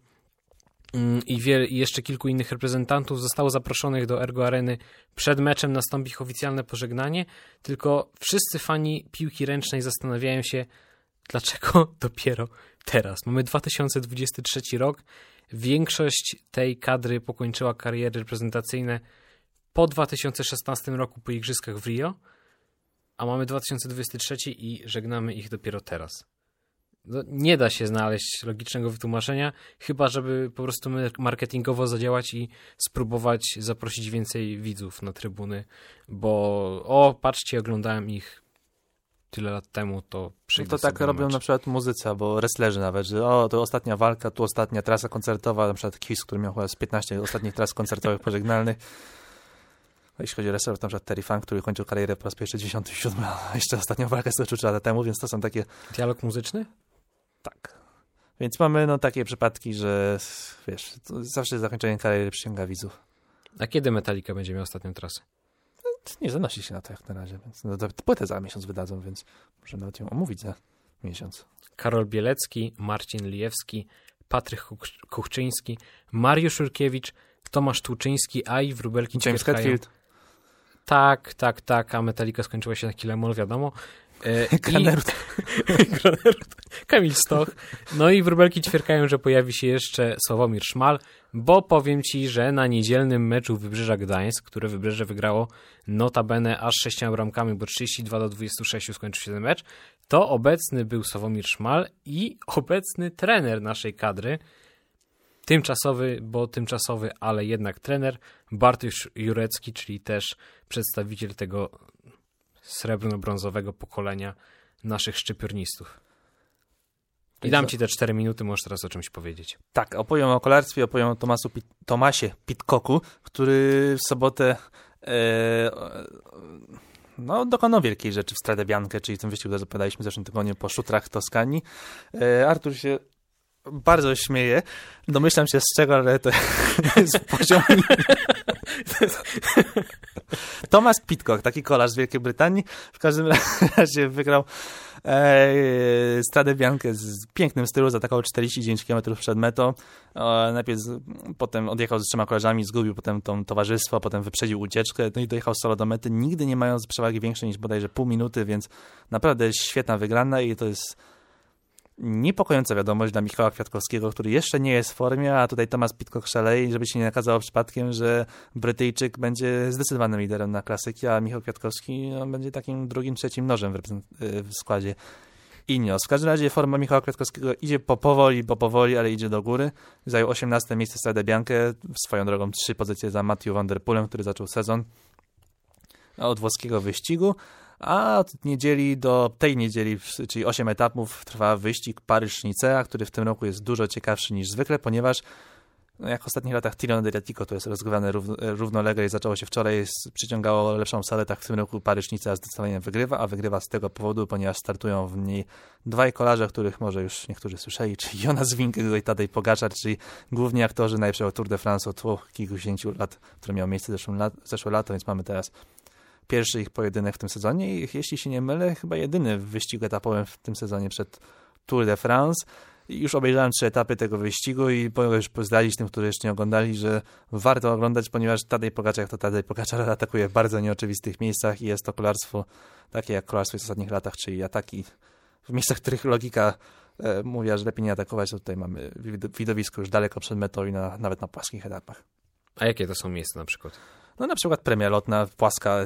i jeszcze kilku innych reprezentantów zostało zaproszonych do Ergo Areny. Przed meczem nastąpi ich oficjalne pożegnanie, tylko wszyscy fani piłki ręcznej zastanawiają się, dlaczego dopiero teraz. Mamy 2023 rok. Większość tej kadry pokończyła kariery reprezentacyjne po 2016 roku po Igrzyskach w Rio, a mamy 2023 i żegnamy ich dopiero teraz. No, nie da się znaleźć logicznego wytłumaczenia, chyba żeby po prostu marketingowo zadziałać i spróbować zaprosić więcej widzów na trybuny, bo patrzcie, oglądałem ich tyle lat temu, to przyjdę To tak sobie robią mecz. na przykład muzycy albo wrestlerzy nawet, że to ostatnia walka, tu ostatnia trasa koncertowa, na przykład Kiss, który miał chyba z 15 ostatnich tras koncertowych pożegnalnych. Jeśli chodzi o wrestlerów, to na przykład Terry Funk, który kończył karierę po raz pierwszy 97, a jeszcze ostatnią walkę stoczył 3 lata temu, więc to są takie... Dialog muzyczny? Tak. Więc mamy takie przypadki, że wiesz, to zawsze zakończenie kariery przyciąga widzów. A kiedy Metallica będzie miała ostatnią trasę? Nie zanosi się na to jak na razie, więc płytę za miesiąc wydadzą, więc może nawet ją omówić za miesiąc. Karol Bielecki, Marcin Lijewski, Patryk Kuchczyński, Mariusz Urkiewicz, Tomasz Tłuczyński, a i wróbelki James ćwierkają. Hetfield. Tak, a Metallica skończyła się na Kill 'Em All, wiadomo. Granerud. Kamil Stoch. No i wróbelki ćwierkają, że pojawi się jeszcze Sławomir Szmal, bo powiem ci, że na niedzielnym meczu Wybrzeża Gdańsk, które Wybrzeże wygrało notabene aż 6 bramkami, bo 32-26 skończył się ten mecz, to obecny był Sławomir Szmal i obecny trener naszej kadry, tymczasowy, ale jednak trener, Bartosz Jurecki, czyli też przedstawiciel tego srebrno-brązowego pokolenia naszych szczypiornistów. I dam ci te 4 minuty, możesz teraz o czymś powiedzieć. Tak, opowiem o kolarstwie, opowiem o Tomasie Pitcocku, który w sobotę dokonał wielkiej rzeczy w Stradę Bianche, czyli w tym wyścigu, który zapowiadaliśmy w zeszłym tygodniu po szutrach Toskanii. Artur się bardzo śmieje. Domyślam się z czego, ale to jest poziom... Thomas Pidcock, taki kolarz z Wielkiej Brytanii, w każdym razie wygrał Stradę Bianche z pięknym stylu, zaatakował 49 km przed metą. Najpierw potem odjechał z 3 kolarzami, zgubił potem to towarzystwo, potem wyprzedził ucieczkę, no i dojechał solo do mety, nigdy nie mając przewagi większej niż bodajże pół minuty, więc naprawdę świetna wygrana i to jest niepokojąca wiadomość dla Michała Kwiatkowskiego, który jeszcze nie jest w formie, a tutaj Thomas Pidcock szaleje, żeby się nie nakazało przypadkiem, że Brytyjczyk będzie zdecydowanym liderem na klasyki, a Michał Kwiatkowski będzie takim drugim, trzecim nożem w składzie Ineos. W każdym razie forma Michała Kwiatkowskiego idzie powoli, ale idzie do góry. Zajął 18 miejsce w Stradę Bianche, swoją drogą 3 pozycje za Matthew van der Poelem, który zaczął sezon od włoskiego wyścigu. A od niedzieli do tej niedzieli, czyli 8 etapów, trwa wyścig Paryż-Nicea, który w tym roku jest dużo ciekawszy niż zwykle, ponieważ jak w ostatnich latach Tirreno Adriatico, to jest rozgrywane równolegle i zaczęło się wczoraj, przyciągało lepszą salę, tak w tym roku Paryż-Nicea zdecydowanie wygrywa, a wygrywa z tego powodu, ponieważ startują w niej 2 kolarze, których może już niektórzy słyszeli, czyli Jonas Vingegaard i Tadej Pogačar, czyli główni aktorzy najlepszego Tour de France od kilkudziesięciu lat, które miało miejsce zeszłe lato, więc mamy teraz pierwszy ich pojedynek w tym sezonie i jeśli się nie mylę, chyba jedyny w wyścigu etapowym w tym sezonie przed Tour de France. I już obejrzałem 3 etapy tego wyścigu i mogę już zdradzić tym, którzy jeszcze nie oglądali, że warto oglądać, ponieważ Tadej Pogačar atakuje w bardzo nieoczywistych miejscach i jest to kolarstwo takie jak kolarstwo w ostatnich latach, czyli ataki w miejscach, w których logika mówiła, że lepiej nie atakować, to tutaj mamy widowisko już daleko przed metą i nawet na płaskich etapach. A jakie to są miejsca na przykład? No na przykład premia lotna, płaska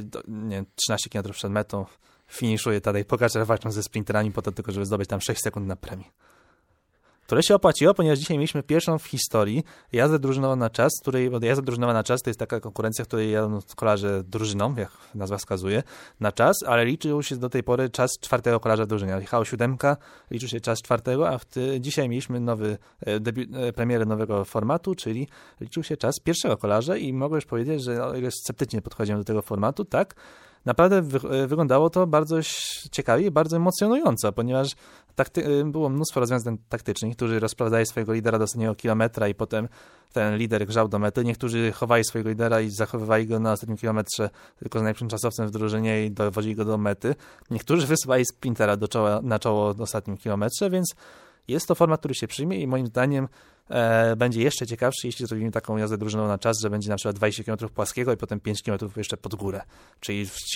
13 km przed metą, finiszuje Tadej Pogačar walcząc ze sprinterami po to tylko, żeby zdobyć tam 6 sekund na premii. Które się opłaciło, ponieważ dzisiaj mieliśmy pierwszą w historii jazdę drużynową na czas, jazda drużynowa na czas to jest taka konkurencja, w której jadą kolarze drużyną, jak nazwa wskazuje, na czas, ale liczył się do tej pory czas 4. kolarza w drużynie. Jechała 7, liczył się czas 4, a dzisiaj mieliśmy premierę nowego formatu, czyli liczył się czas 1. kolarza i mogę już powiedzieć, że o ile sceptycznie podchodziłem do tego formatu, tak, naprawdę wyglądało to bardzo ciekawie i bardzo emocjonująco, ponieważ było mnóstwo rozwiązań taktycznych, którzy rozprowadzali swojego lidera do ostatniego kilometra i potem ten lider grzał do mety. Niektórzy chowali swojego lidera i zachowywali go na ostatnim kilometrze tylko z najlepszym czasowcem w drużynie i dowozili go do mety. Niektórzy wysyłali sprintera na czoło w ostatnim kilometrze, więc jest to format, który się przyjmie i moim zdaniem będzie jeszcze ciekawszy, jeśli zrobimy taką jazdę drużynową na czas, że będzie na przykład 20 km płaskiego i potem 5 km jeszcze pod górę. Czyli ci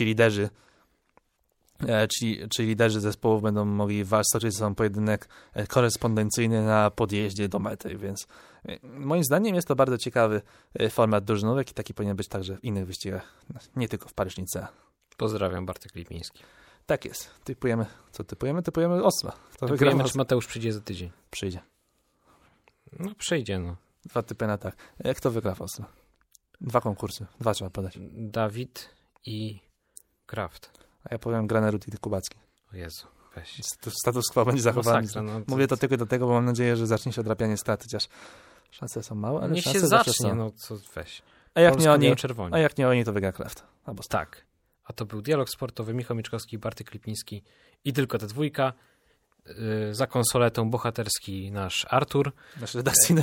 liderzy zespołów będą mogli stoczyć ze sobą pojedynek korespondencyjny na podjeździe do mety, więc moim zdaniem jest to bardzo ciekawy format drużynowy i taki powinien być także w innych wyścigach, nie tylko w Paryż-Nicea. Pozdrawiam, Bartek Lipiński. Tak jest. Typujemy. Co typujemy? Typujemy Oslo. Typujemy, czy Mateusz przyjdzie za tydzień. Przyjdzie. No przyjdzie, no. 2 typy na tak. Kto wygra w Oslo? 2 konkursy. 2 trzeba podać. Dawid i Kraft. A ja powiem Granerud i Kubacki. O Jezu, weź. Status quo będzie zachowany. Masakra, no, Mówię to tylko do tego, bo mam nadzieję, że zacznie się odrapianie strat, chociaż szanse są małe, ale Niech szanse się zawsze zacznie, są. no co weź. A jak Polska nie oni, czerwoni. a jak nie oni, to wygra Kraft. Albo Tak. A to był Dialog Sportowy, Michał Mieczkowski, Bartek Lipiński i tylko ta dwójka. Za konsoletą bohaterski nasz Artur. Nasz redakcyjny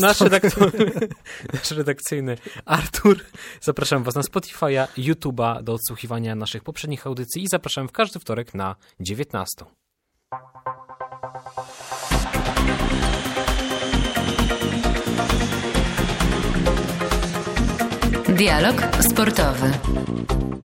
Nasz redakcyjny Artur. Zapraszam was na Spotify'a, YouTube'a do odsłuchiwania naszych poprzednich audycji i zapraszam w każdy wtorek na 19. Dialog sportowy.